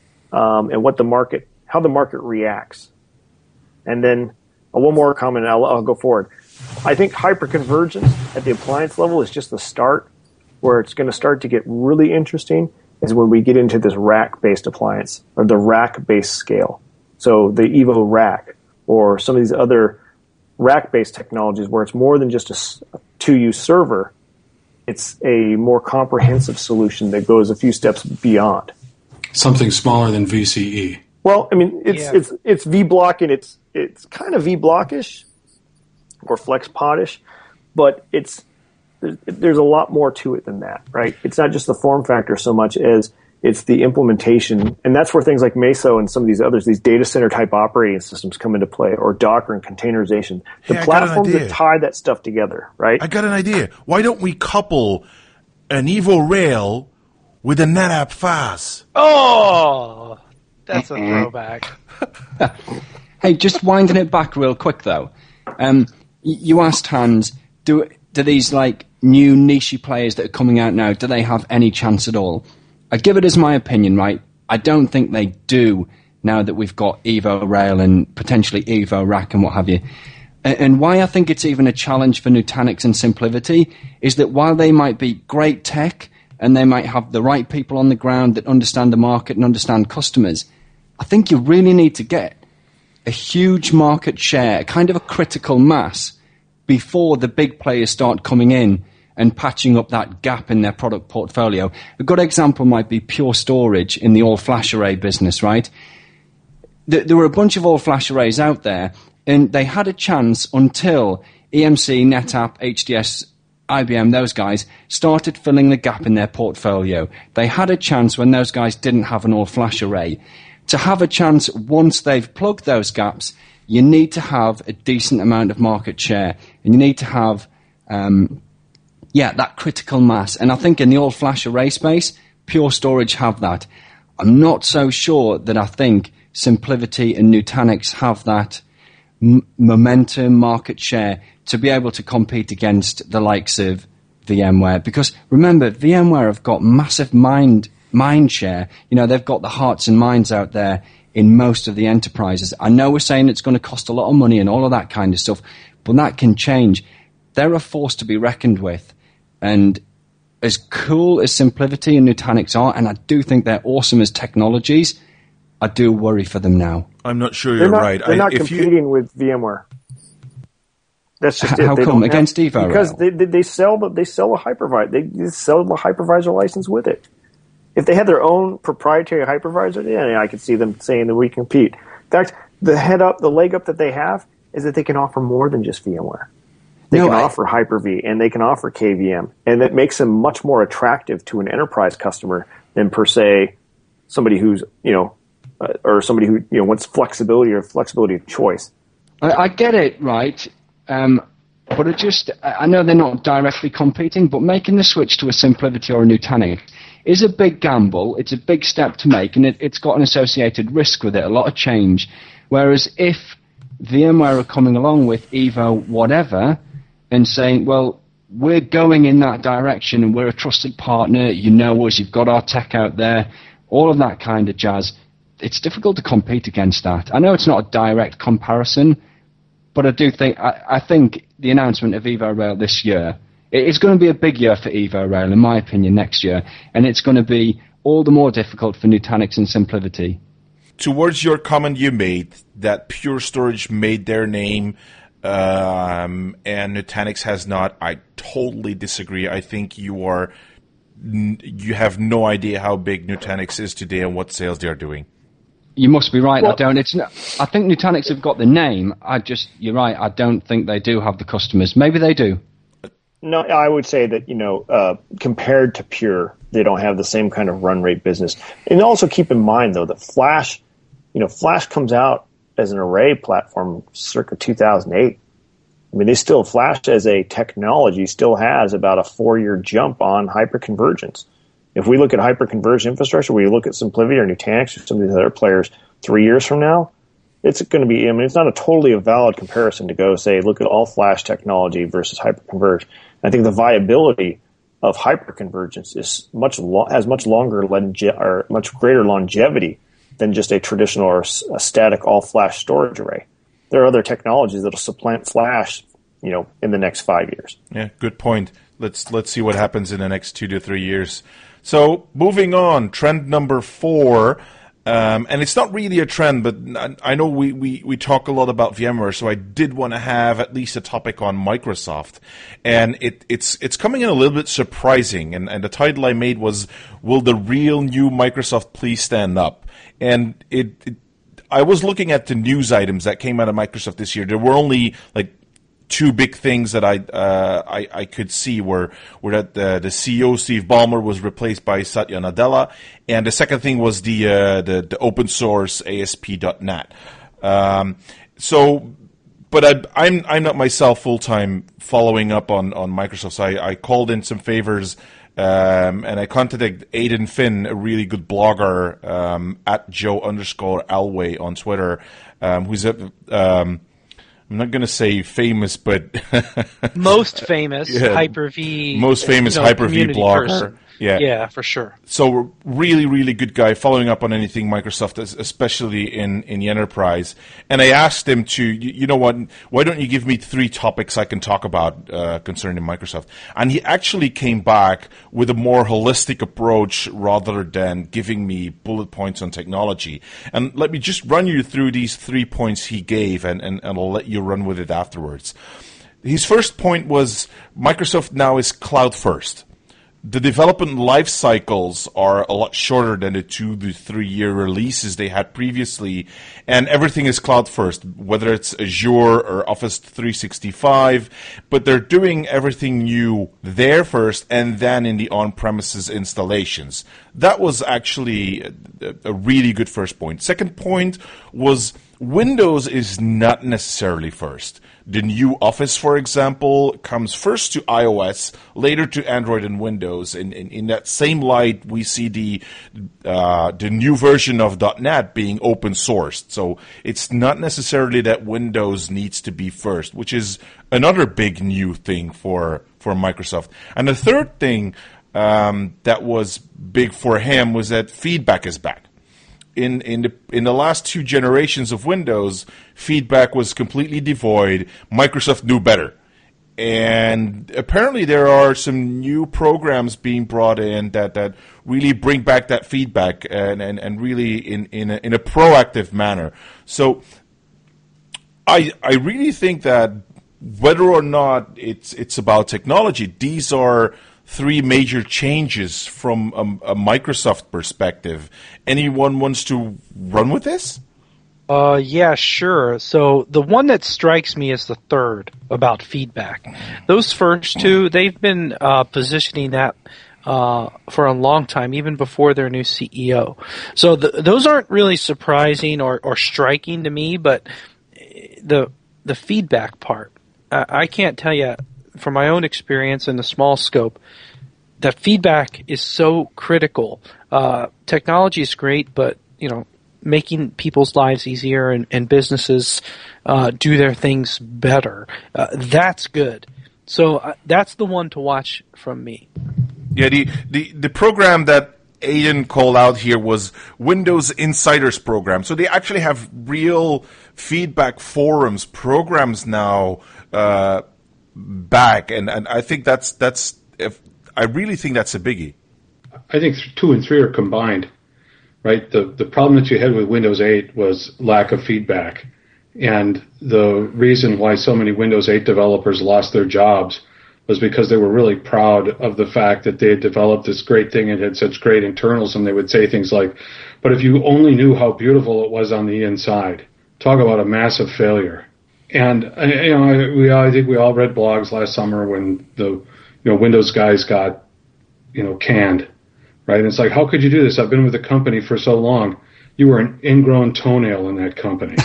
um, and what the market, how the market reacts. And then uh, one more comment, and I'll, I'll go forward. I think hyperconvergence at the appliance level is just the start. Where it's going to start to get really interesting is when we get into this rack-based appliance or the rack-based scale. So the Evo rack or some of these other rack-based technologies where it's more than just a two-use server. It's a more comprehensive solution that goes a few steps beyond. Something smaller than V C E. Well, I mean, it's Yeah. it's it's vBlock and it's it's kind of vBlockish or FlexPod-ish, but it's there's a lot more to it than that, right? It's not just the form factor so much as it's the implementation. And that's where things like Meso and some of these others, these data center type operating systems come into play, or Docker and containerization. The Hey, I got an platforms idea. that tie that stuff together, right? I got an idea. Why don't we couple an Evo Rail with a NetApp F A S? Oh, that's a throwback. Hey, just winding it back real quick though. Um, y- you asked Hans, do do these like new niche players that are coming out now, do they have any chance at all? I give it as my opinion, right? I don't think they do now that we've got Evo Rail and potentially Evo Rack and what have you. And, and why I think it's even a challenge for Nutanix and SimpliVity is that while they might be great tech and they might have the right people on the ground that understand the market and understand customers, I think you really need to get a huge market share, kind of a critical mass, before the big players start coming in and patching up that gap in their product portfolio. A good example might be Pure Storage in the all-flash array business, right? There were a bunch of all-flash arrays out there, and they had a chance until E M C, NetApp, H D S, I B M, those guys, started filling the gap in their portfolio. They had a chance when those guys didn't have an all-flash array. To have a chance once they've plugged those gaps, you need to have a decent amount of market share, and you need to have, um, yeah, that critical mass. And I think in the all-flash array space, Pure Storage have that. I'm not so sure that I think SimpliVity and Nutanix have that m- momentum, market share to be able to compete against the likes of VMware, because remember, VMware have got massive mind mind share. You know, they've got the hearts and minds out there in most of the enterprises. I know we're saying it's going to cost a lot of money and all of that kind of stuff, but that can change. They're a force to be reckoned with. And as cool as SimpliVity and Nutanix are, and I do think they're awesome as technologies, I do worry for them now. I'm not sure They're you're not, right. They're I, not if competing you, with VMware. That's just H- it. how They come? don't Against have, eVo Because Rail? they, they, they sell the they sell a hypervisor. They, they sell the hypervisor license with it. If they had their own proprietary hypervisor, yeah, yeah, I could see them saying that we compete. In fact, the head up, the leg up that they have is that they can offer more than just VMware. They No, can I- offer Hyper-V and they can offer K V M, and that makes them much more attractive to an enterprise customer than per se somebody who's you know uh, or somebody who you know wants flexibility or flexibility of choice. I, I get it, right? Um, but it just, I know they're not directly competing, but making the switch to a SimpliVity or a Nutanix is a big gamble. It's a big step to make, and it, it's got an associated risk with it, a lot of change. Whereas if VMware are coming along with Evo whatever and saying, well, we're going in that direction and we're a trusted partner, you know us, you've got our tech out there, all of that kind of jazz, it's difficult to compete against that. I know it's not a direct comparison, but I do think, I, I think the announcement of Evo Rail this year, it, it's going to be a big year for Evo Rail, in my opinion, next year, and it's going to be all the more difficult for Nutanix and SimpliVity. Towards your comment you made that Pure Storage made their name um, and Nutanix has not, I totally disagree. I think you are you have no idea how big Nutanix is today and what sales they are doing. You must be right. Well, I don't. It's. Not, I think Nutanix have got the name. I just. You're right. I don't think they do have the customers. Maybe they do. No, I would say that, you know, uh, compared to Pure, they don't have the same kind of run rate business. And also keep in mind, though, that Flash, you know, Flash comes out as an array platform circa two thousand eight. I mean, they still, Flash as a technology still has about a four-year jump on hyperconvergence. If we look at hyperconverged infrastructure, we look at SimpliVity or Nutanix or some of these other players three years from now, it's going to be, I mean, it's not a totally a valid comparison to go say, look at all flash technology versus hyperconverged. I think the viability of hyperconvergence is much lo- has much longer longe- or much greater longevity than just a traditional or a static all flash storage array. There are other technologies that will supplant flash, you know, in the next five years. Yeah, good point. Let's let's see what happens in the next two to three years. So moving on, trend number four. Um, and it's not really a trend, but I know we, we, we talk a lot about VMware, so I did want to have at least a topic on Microsoft. And it, it's it's coming in a little bit surprising, and, and the title I made was, Will the Real New Microsoft Please Stand Up? And it, it I was looking at the news items that came out of Microsoft this year. There were only like two big things that I uh, I, I could see were were that the, the C E O Steve Ballmer was replaced by Satya Nadella, and the second thing was the uh, the, the open source A S P dot net. Um, so, but I, I'm I'm not myself full time following up on on Microsoft. So I, I called in some favors. Um, and I contacted Aidan Finn, a really good blogger, um, at Joe underscore Alway on Twitter, um, who's a um, I'm not going to say famous, but most famous yeah, Hyper-V, most famous you know, Hyper-V community blogger. person. Yeah, yeah, for sure. So really, really good guy, following up on anything Microsoft, especially in, in the enterprise. And I asked him to, you, you know what, why don't you give me three topics I can talk about uh, concerning Microsoft? And he actually came back with a more holistic approach rather than giving me bullet points on technology. And let me just run you through these three points he gave, and, and, and I'll let you run with it afterwards. His first point was Microsoft now is cloud first. The development life cycles are a lot shorter than the two to three year releases they had previously, and everything is cloud first, whether it's Azure or Office three sixty-five, but they're doing everything new there first and then in the on-premises installations. That was actually a, a really good first point. Second point was Windows is not necessarily first. The new Office, for example, comes first to iOS, later to Android and Windows. And in, in that same light, we see the uh, the new version of .NET being open sourced. So it's not necessarily that Windows needs to be first, which is another big new thing for, for Microsoft. And the third thing um, that was big for him was that feedback is back. In in the in the last two generations of Windows, feedback was completely devoid. Microsoft knew better, and apparently there are some new programs being brought in that, that really bring back that feedback and, and, and really in in a, in a proactive manner. So, I I really think that whether or not it's it's about technology, these are three major changes from a, a Microsoft perspective. Anyone wants to run with this? Uh, yeah, sure. So the one that strikes me is the third, about feedback. Those first two, they've been uh, positioning that uh, for a long time, even before their new C E O. So the, those aren't really surprising or, or striking to me, but the the feedback part, uh, I can't tell you from my own experience in the small scope, that feedback is so critical. Uh, technology is great, but you know, making people's lives easier and, and businesses uh, do their things better, uh, that's good. So uh, that's the one to watch from me. Yeah, the, the, the program that Aiden called out here was Windows Insiders program. So they actually have real feedback forums, programs now, uh, back, and, and I think that's that's if I really think that's a biggie. I think two and three are combined, right? The the problem that you had with Windows eight was lack of feedback, and the reason why so many Windows eight developers lost their jobs was because they were really proud of the fact that they had developed this great thing and had such great internals, and they would say things like, "But if you only knew how beautiful it was on the inside," talk about a massive failure. And you know, we I think we all read blogs last summer when the you know Windows guys got you know canned, right? And it's like, how could you do this? I've been with the company for so long. You were an ingrown toenail in that company,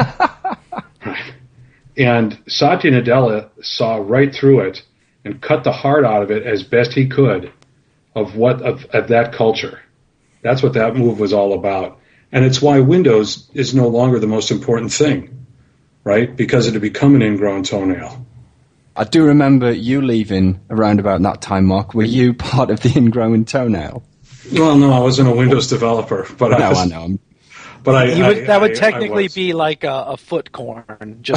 right? And Satya Nadella saw right through it and cut the heart out of it as best he could of what of, of that culture. That's what that move was all about, and it's why Windows is no longer the most important thing. Right, because it had become an ingrown toenail. I do remember you leaving around about that time, Mark. Were you part of the ingrown toenail? Well, no, I wasn't a Windows developer, but no, I was, I know. I'm... But I, would, I that would I, technically I be like a, a foot corn. Just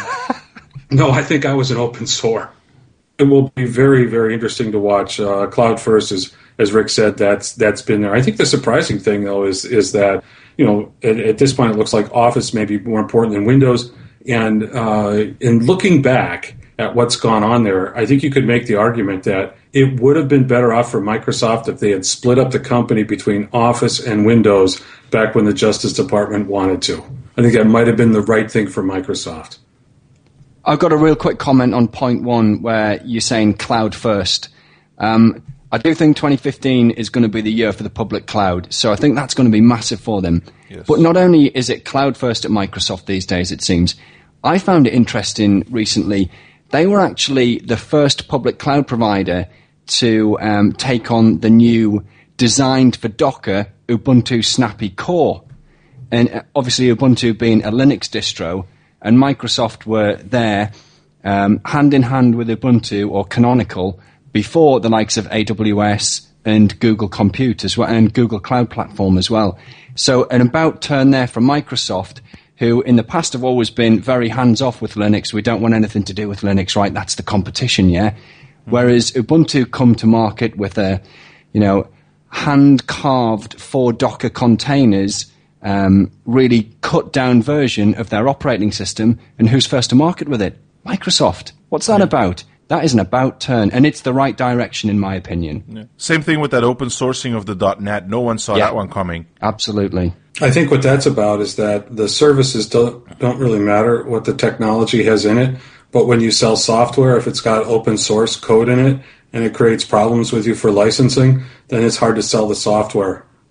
no, I think I was an open source. It will be very, very interesting to watch. Uh, Cloud First, as as Rick said, that's that's been there. I think the surprising thing, though, is is that you know at, at this point it looks like Office may be more important than Windows. And uh, in looking back at what's gone on there, I think you could make the argument that it would have been better off for Microsoft if they had split up the company between Office and Windows back when the Justice Department wanted to. I think that might have been the right thing for Microsoft. I've got a real quick comment on point one where you're saying cloud first. Um, I do think twenty fifteen is going to be the year for the public cloud, so I think that's going to be massive for them. Yes. But not only is it cloud first at Microsoft these days, it seems, I found it interesting recently. They were actually the first public cloud provider to um, take on the new designed for Docker Ubuntu Snappy Core. And obviously Ubuntu being a Linux distro, and Microsoft were there um, hand in hand with Ubuntu or Canonical before the likes of A W S and Google Compute as well, and Google Cloud Platform as well. So an about turn there from Microsoft, who in the past have always been very hands-off with Linux. We don't want anything to do with Linux, right? That's the competition, yeah? Mm-hmm. Whereas Ubuntu come to market with a, you know, hand-carved for Docker containers, um, really cut-down version of their operating system. And who's first to market with it? Microsoft. What's that yeah. about? That is an about turn, and it's the right direction, in my opinion. Yeah. Same thing with that open sourcing of the .NET. No one saw yeah. that one coming. Absolutely. I think what that's about is that the services don't, don't really matter what the technology has in it, but when you sell software, if it's got open source code in it and it creates problems with you for licensing, then it's hard to sell the software.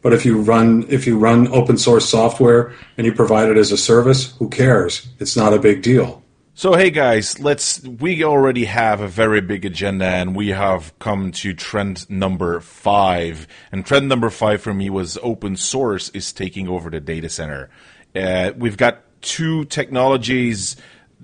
But if you run if you run open source software and you provide it as a service, who cares? It's not a big deal. So hey guys, let's we already have a very big agenda, and we have come to trend number five. And trend number five for me was open source is taking over the data center. Uh, we've got two technologies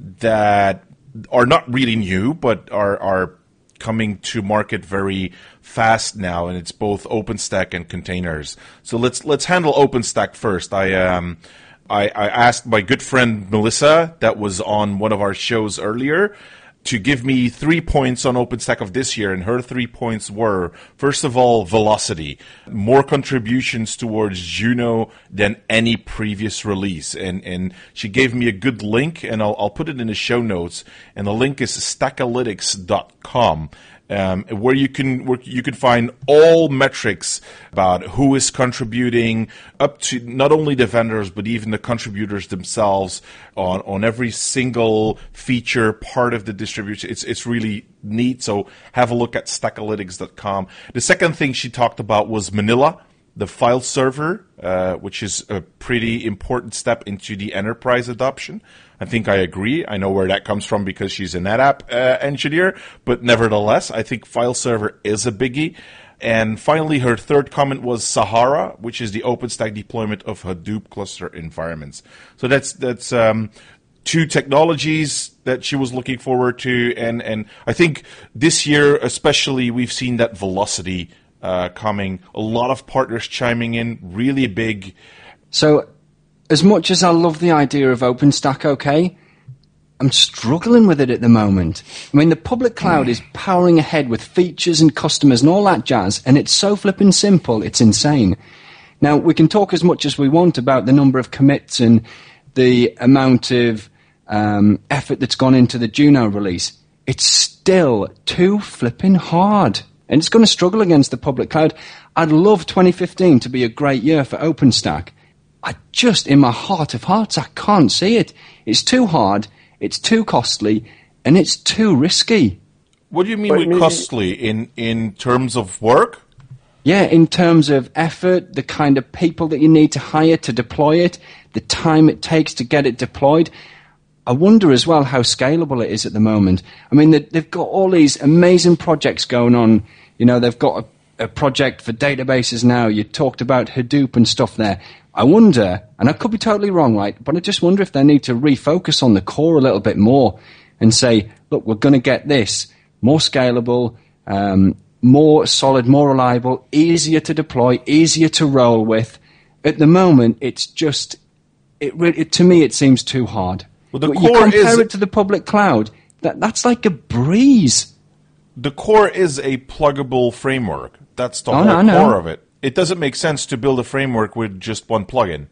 that are not really new, but are are coming to market very fast now, and it's both OpenStack and containers. So let's let's handle OpenStack first. I um. I, I asked my good friend Melissa, that was on one of our shows earlier, to give me three points on OpenStack of this year, and her three points were, first of all, velocity. More contributions towards Juno than any previous release. And, and she gave me a good link, and I'll, I'll put it in the show notes, and the link is stackalytics dot com. Um, where you can where you can find all metrics about who is contributing, up to not only the vendors but even the contributors themselves on, on every single feature part of the distribution. It's it's really neat. So have a look at stackalytics dot com. The second thing she talked about was Manila, the file server, uh, which is a pretty important step into the enterprise adoption. I think I agree. I know where that comes from because she's a NetApp uh, engineer, but nevertheless, I think file server is a biggie. And finally, her third comment was Sahara, which is the OpenStack deployment of Hadoop cluster environments. So that's that's um, two technologies that she was looking forward to, and and I think this year especially we've seen that velocity uh, coming. A lot of partners chiming in, really big. So, as much as I love the idea of OpenStack, okay, I'm struggling with it at the moment. I mean, the public cloud is powering ahead with features and customers and all that jazz, and it's so flippin' simple, it's insane. Now, we can talk as much as we want about the number of commits and the amount of um, effort that's gone into the Juno release. It's still too flippin' hard, and it's going to struggle against the public cloud. I'd love twenty fifteen to be a great year for OpenStack. I just, in my heart of hearts, I can't see it. It's too hard, it's too costly, and it's too risky. What do you mean But with maybe- costly? In in terms of work? Yeah, in terms of effort, the kind of people that you need to hire to deploy it, the time it takes to get it deployed. I wonder as well how scalable it is at the moment. I mean, they- they've got all these amazing projects going on. You know, they've got a, a project for databases now. You talked about Hadoop and stuff there. I wonder, and I could be totally wrong, right, but I just wonder if they need to refocus on the core a little bit more and say, look, we're going to get this more scalable, um, more solid, more reliable, easier to deploy, easier to roll with. At the moment, it's just, it, re- it to me, it seems too hard. Well, the But you core compare is- it to the public cloud, that, that's like a breeze. The core is a pluggable framework. That's the Oh, whole no, I know. core of it. It doesn't make sense to build a framework with just one plugin.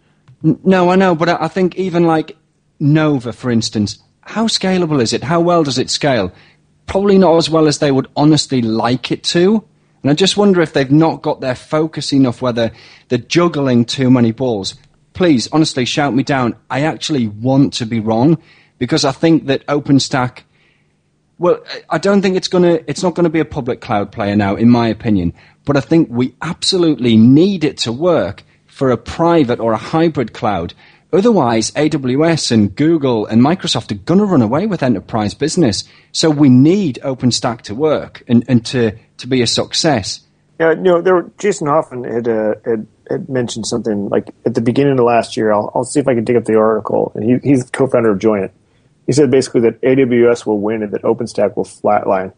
N- No, I know, but I I think even like Nova, for instance, how scalable is it? How well does it scale? Probably not as well as they would honestly like it to. And I just wonder if they've not got their focus enough, whether they're juggling too many balls. Please, honestly, shout me down. I actually want to be wrong because I think that OpenStack, well, I don't think it's gonna. It's not going to be a public cloud player now, in my opinion. But I think we absolutely need it to work for a private or a hybrid cloud. Otherwise, A W S and Google and Microsoft are going to run away with enterprise business. So we need OpenStack to work and, and to, to be a success. Yeah, you know, there were, Jason Hoffman had, uh, had had mentioned something like at the beginning of last year. I'll, I'll see if I can dig up the article. And he, he's the co-founder of Joyent. He said basically that A W S will win and that OpenStack will flatline.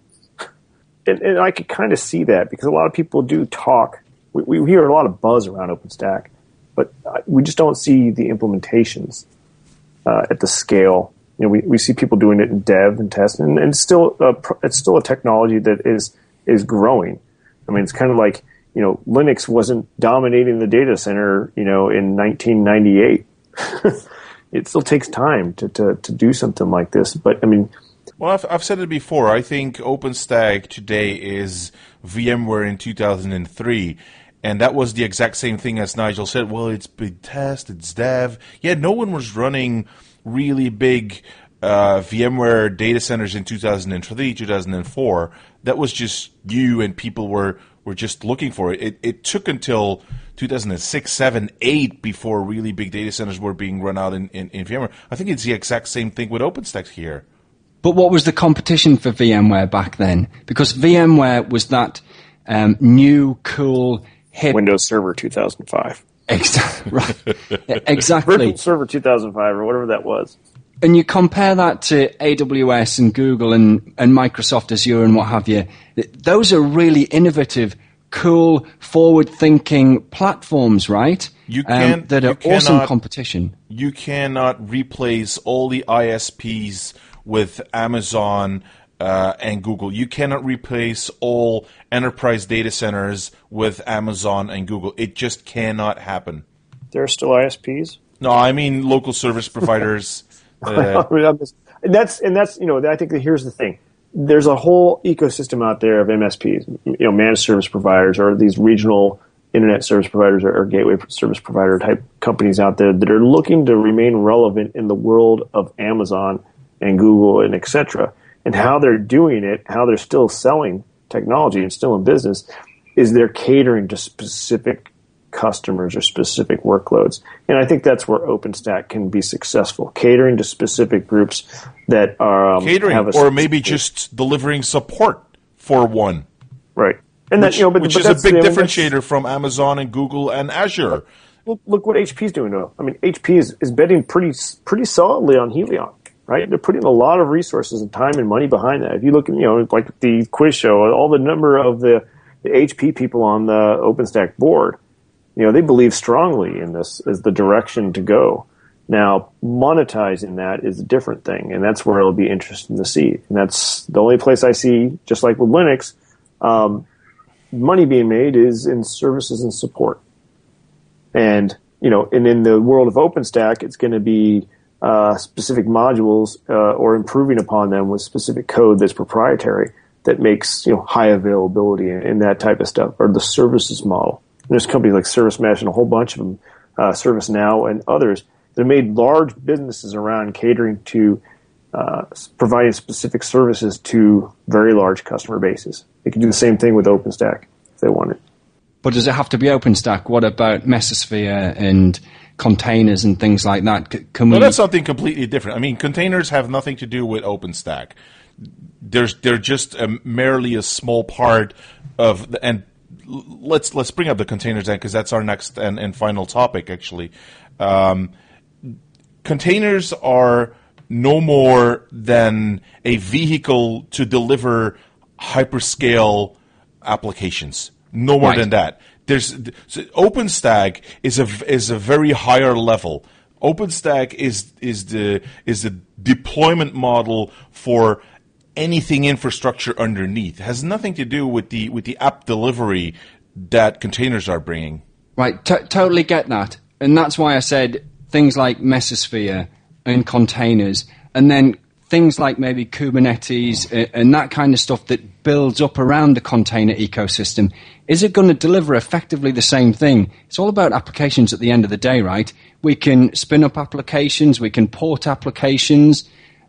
And, and I could kind of see that because a lot of people do talk. We, we hear a lot of buzz around OpenStack, but uh, we just don't see the implementations uh, at the scale. You know, we, we see people doing it in dev and test, and, and it's still a, pro- it's still a technology that is is growing. I mean, it's kind of like, you know, Linux wasn't dominating the data center, you know, in nineteen ninety-eight. It still takes time to, to, to do something like this, but I mean. Well, I've, I've said it before. I think OpenStack today is VMware in two thousand three, and that was the exact same thing as Nigel said. Well, it's big test, it's dev. Yeah, no one was running really big uh, VMware data centers in two thousand three, two thousand four. That was just you, and people were, were just looking for it. It, it took until two thousand six, seven, eight before really big data centers were being run out in, in, in VMware. I think it's the exact same thing with OpenStack here. But what was the competition for VMware back then? Because VMware was that um, new, cool, hip... Windows Server two thousand five. Exactly. Right. Exactly. Virtual Server two thousand five or whatever that was. And you compare that to A W S and Google and, and Microsoft Azure and what have you. Those are really innovative, cool, forward-thinking platforms, right? You can um, that are you awesome cannot, competition. You cannot replace all the I S Ps with Amazon uh, and Google. You cannot replace all enterprise data centers with Amazon and Google. It just cannot happen. There are still I S Ps? No, I mean local service providers. uh, and that's and that's you know I think that here's the thing. There's a whole ecosystem out there of M S Ps, you know, managed service providers, or these regional internet service providers or, or gateway service provider type companies out there that are looking to remain relevant in the world of Amazon and Google and et cetera. And how they're doing it, how they're still selling technology and still in business, is they're catering to specific customers or specific workloads. And I think that's where OpenStack can be successful, catering to specific groups that are um, catering, have a or maybe just delivering support for one. Right. And which, that, you know, but, which but is a big I mean, differentiator from Amazon and Google and Azure. Look, look what H P is doing, though. I mean, H P is, is betting pretty pretty solidly on Helion, right? They're putting a lot of resources and time and money behind that. If you look at, you know, like the quiz show, all the number of the, the H P people on the OpenStack board, you know, they believe strongly in this as the direction to go. Now, monetizing that is a different thing, and that's where it'll be interesting to see. And that's the only place I see, just like with Linux, um, money being made is in services and support. And, you know, and in the world of OpenStack, it's going to be uh, specific modules uh, or improving upon them with specific code that's proprietary that makes, you know, high availability and, and that type of stuff, or the services model. And there's companies like ServiceMesh and a whole bunch of them, uh, ServiceNow and others, that made large businesses around catering to uh, providing specific services to very large customer bases. They can do the same thing with OpenStack if they wanted. But does it have to be OpenStack? What about Mesosphere and containers and things like that? C- can we... Well, that's something completely different. I mean, containers have nothing to do with OpenStack. There's, they're just a, merely a small part of the, and let's let's bring up the containers then, because that's our next and, and final topic, actually. Um, containers are no more than a vehicle to deliver hyperscale applications. No more right. than that. There's so OpenStack is a is a very higher level. OpenStack is is the is the deployment model for anything infrastructure underneath. It has nothing to do with the with the app delivery that containers are bringing. Right, T- totally get that, and that's why I said things like Mesosphere and containers, and then things like maybe Kubernetes and, and that kind of stuff that builds up around the container ecosystem. Is it going to deliver effectively the same thing? It's all about applications at the end of the day, right? We can spin up applications, we can port applications.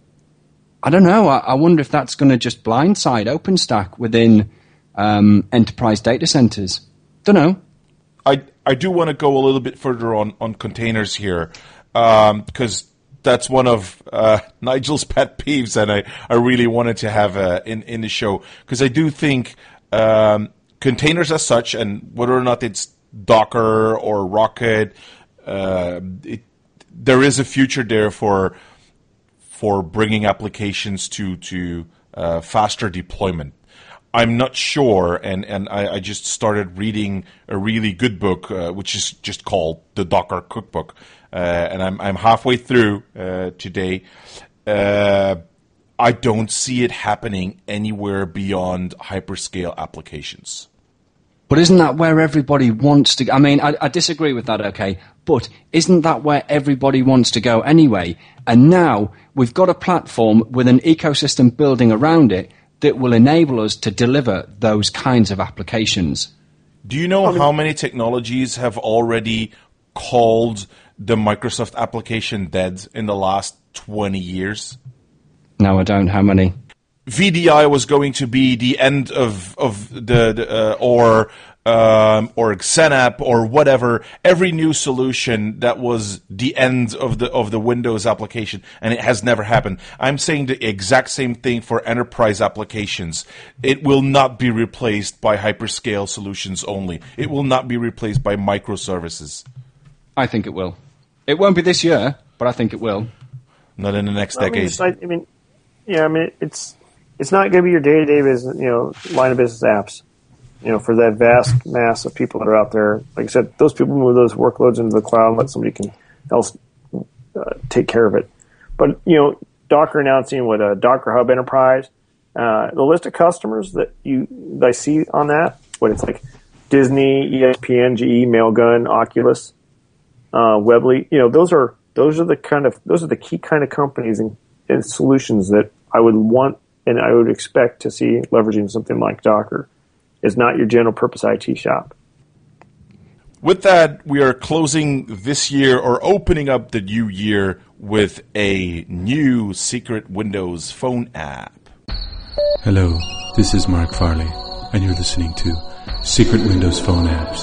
I don't know. I, I wonder if that's going to just blindside OpenStack within um, enterprise data centers. Don't know. I I do want to go a little bit further on, on containers here, um, because that's one of uh, Nigel's pet peeves, and I, I really wanted to have uh, in, in the show, because I do think um, containers as such, and whether or not it's Docker or Rocket, uh, it, there is a future there for for bringing applications to to uh, faster deployment. I'm not sure, and, and I, I just started reading a really good book, uh, which is just called The Docker Cookbook, uh, and I'm I'm halfway through uh, today. Uh, I don't see it happening anywhere beyond hyperscale applications. But isn't that where everybody wants to go? I mean, I, I disagree with that, okay, but isn't that where everybody wants to go anyway? And now we've got a platform with an ecosystem building around it that will enable us to deliver those kinds of applications. Do you know how many technologies have already called the Microsoft application dead in the last twenty years? No, I don't. How many? V D I was going to be the end of of the, the uh, or um, or XenApp or whatever. Every new solution that was the end of the of the Windows application, and it has never happened. I'm saying the exact same thing for enterprise applications. It will not be replaced by hyperscale solutions only. It will not be replaced by microservices. I think it will. It won't be this year, but I think it will. Not in the next I mean, decade. it's like, I mean, yeah, I mean, it's it's not going to be your day-to-day business, you know, line of business apps. You know, for that vast mass of people that are out there, like I said, those people move those workloads into the cloud and let somebody can else uh, take care of it. But you know, Docker announcing what a Docker Hub Enterprise, uh, the list of customers that you that I see on that, what it's like, Disney, E S P N, G E, Mailgun, Oculus, uh, Weebly. You know, those are those are the kind of those are the key kind of companies and, and solutions that I would want and I would expect to see leveraging something like Docker. Is not your general purpose I T shop. With that, we are closing this year or opening up the new year with a new secret Windows Phone app. Hello, this is Mark Farley, and you're listening to Secret Windows Phone Apps.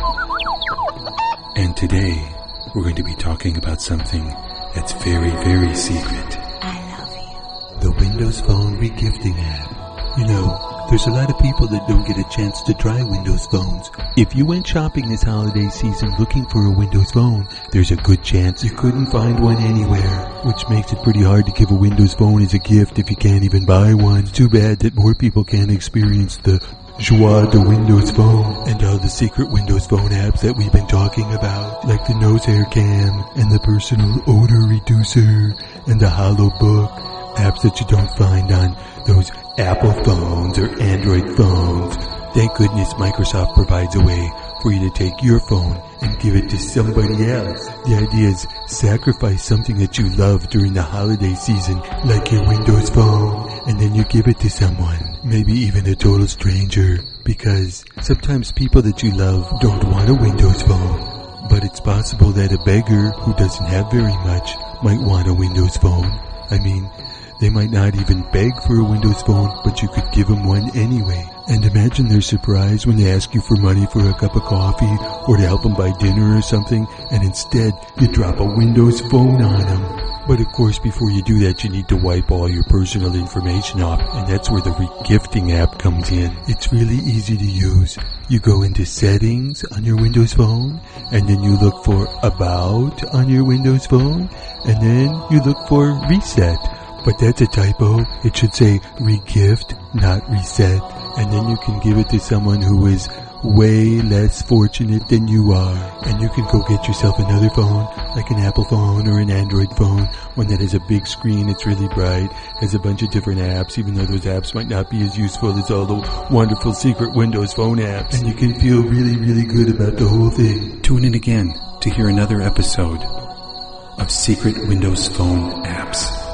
And today, we're going to be talking about something that's very, very secret. I love you. The Windows Phone regifting app. You know, there's a lot of people that don't get a chance to try Windows phones. If you went shopping this holiday season looking for a Windows phone, there's a good chance you couldn't find one anywhere, which makes it pretty hard to give a Windows phone as a gift if you can't even buy one. Too bad that more people can't experience the joie de Windows Phone and all the secret Windows Phone apps that we've been talking about, like the Nose Hair Cam and the Personal Odor Reducer and the Hollow Book, apps that you don't find on those Apple phones or Android phones. Thank goodness Microsoft provides a way for you to take your phone and give it to somebody else. The idea is sacrifice something that you love during the holiday season, like your Windows Phone, and then you give it to someone, maybe even a total stranger, because sometimes people that you love don't want a Windows Phone. But it's possible that a beggar who doesn't have very much might want a Windows Phone. I mean, they might not even beg for a Windows Phone, but you could give them one anyway. And imagine their surprise when they ask you for money for a cup of coffee or to help them buy dinner or something, and instead you drop a Windows Phone on them. But of course, before you do that, you need to wipe all your personal information off, and that's where the regifting app comes in. It's really easy to use. You go into Settings on your Windows Phone, and then you look for About on your Windows Phone, and then you look for Reset. But that's a typo. It should say regift, not reset. And then you can give it to someone who is way less fortunate than you are. And you can go get yourself another phone, like an Apple phone or an Android phone, one that has a big screen, it's really bright, has a bunch of different apps, even though those apps might not be as useful as all the wonderful secret Windows Phone apps. And you can feel really, really good about the whole thing. Tune in again to hear another episode of Secret Windows Phone Apps.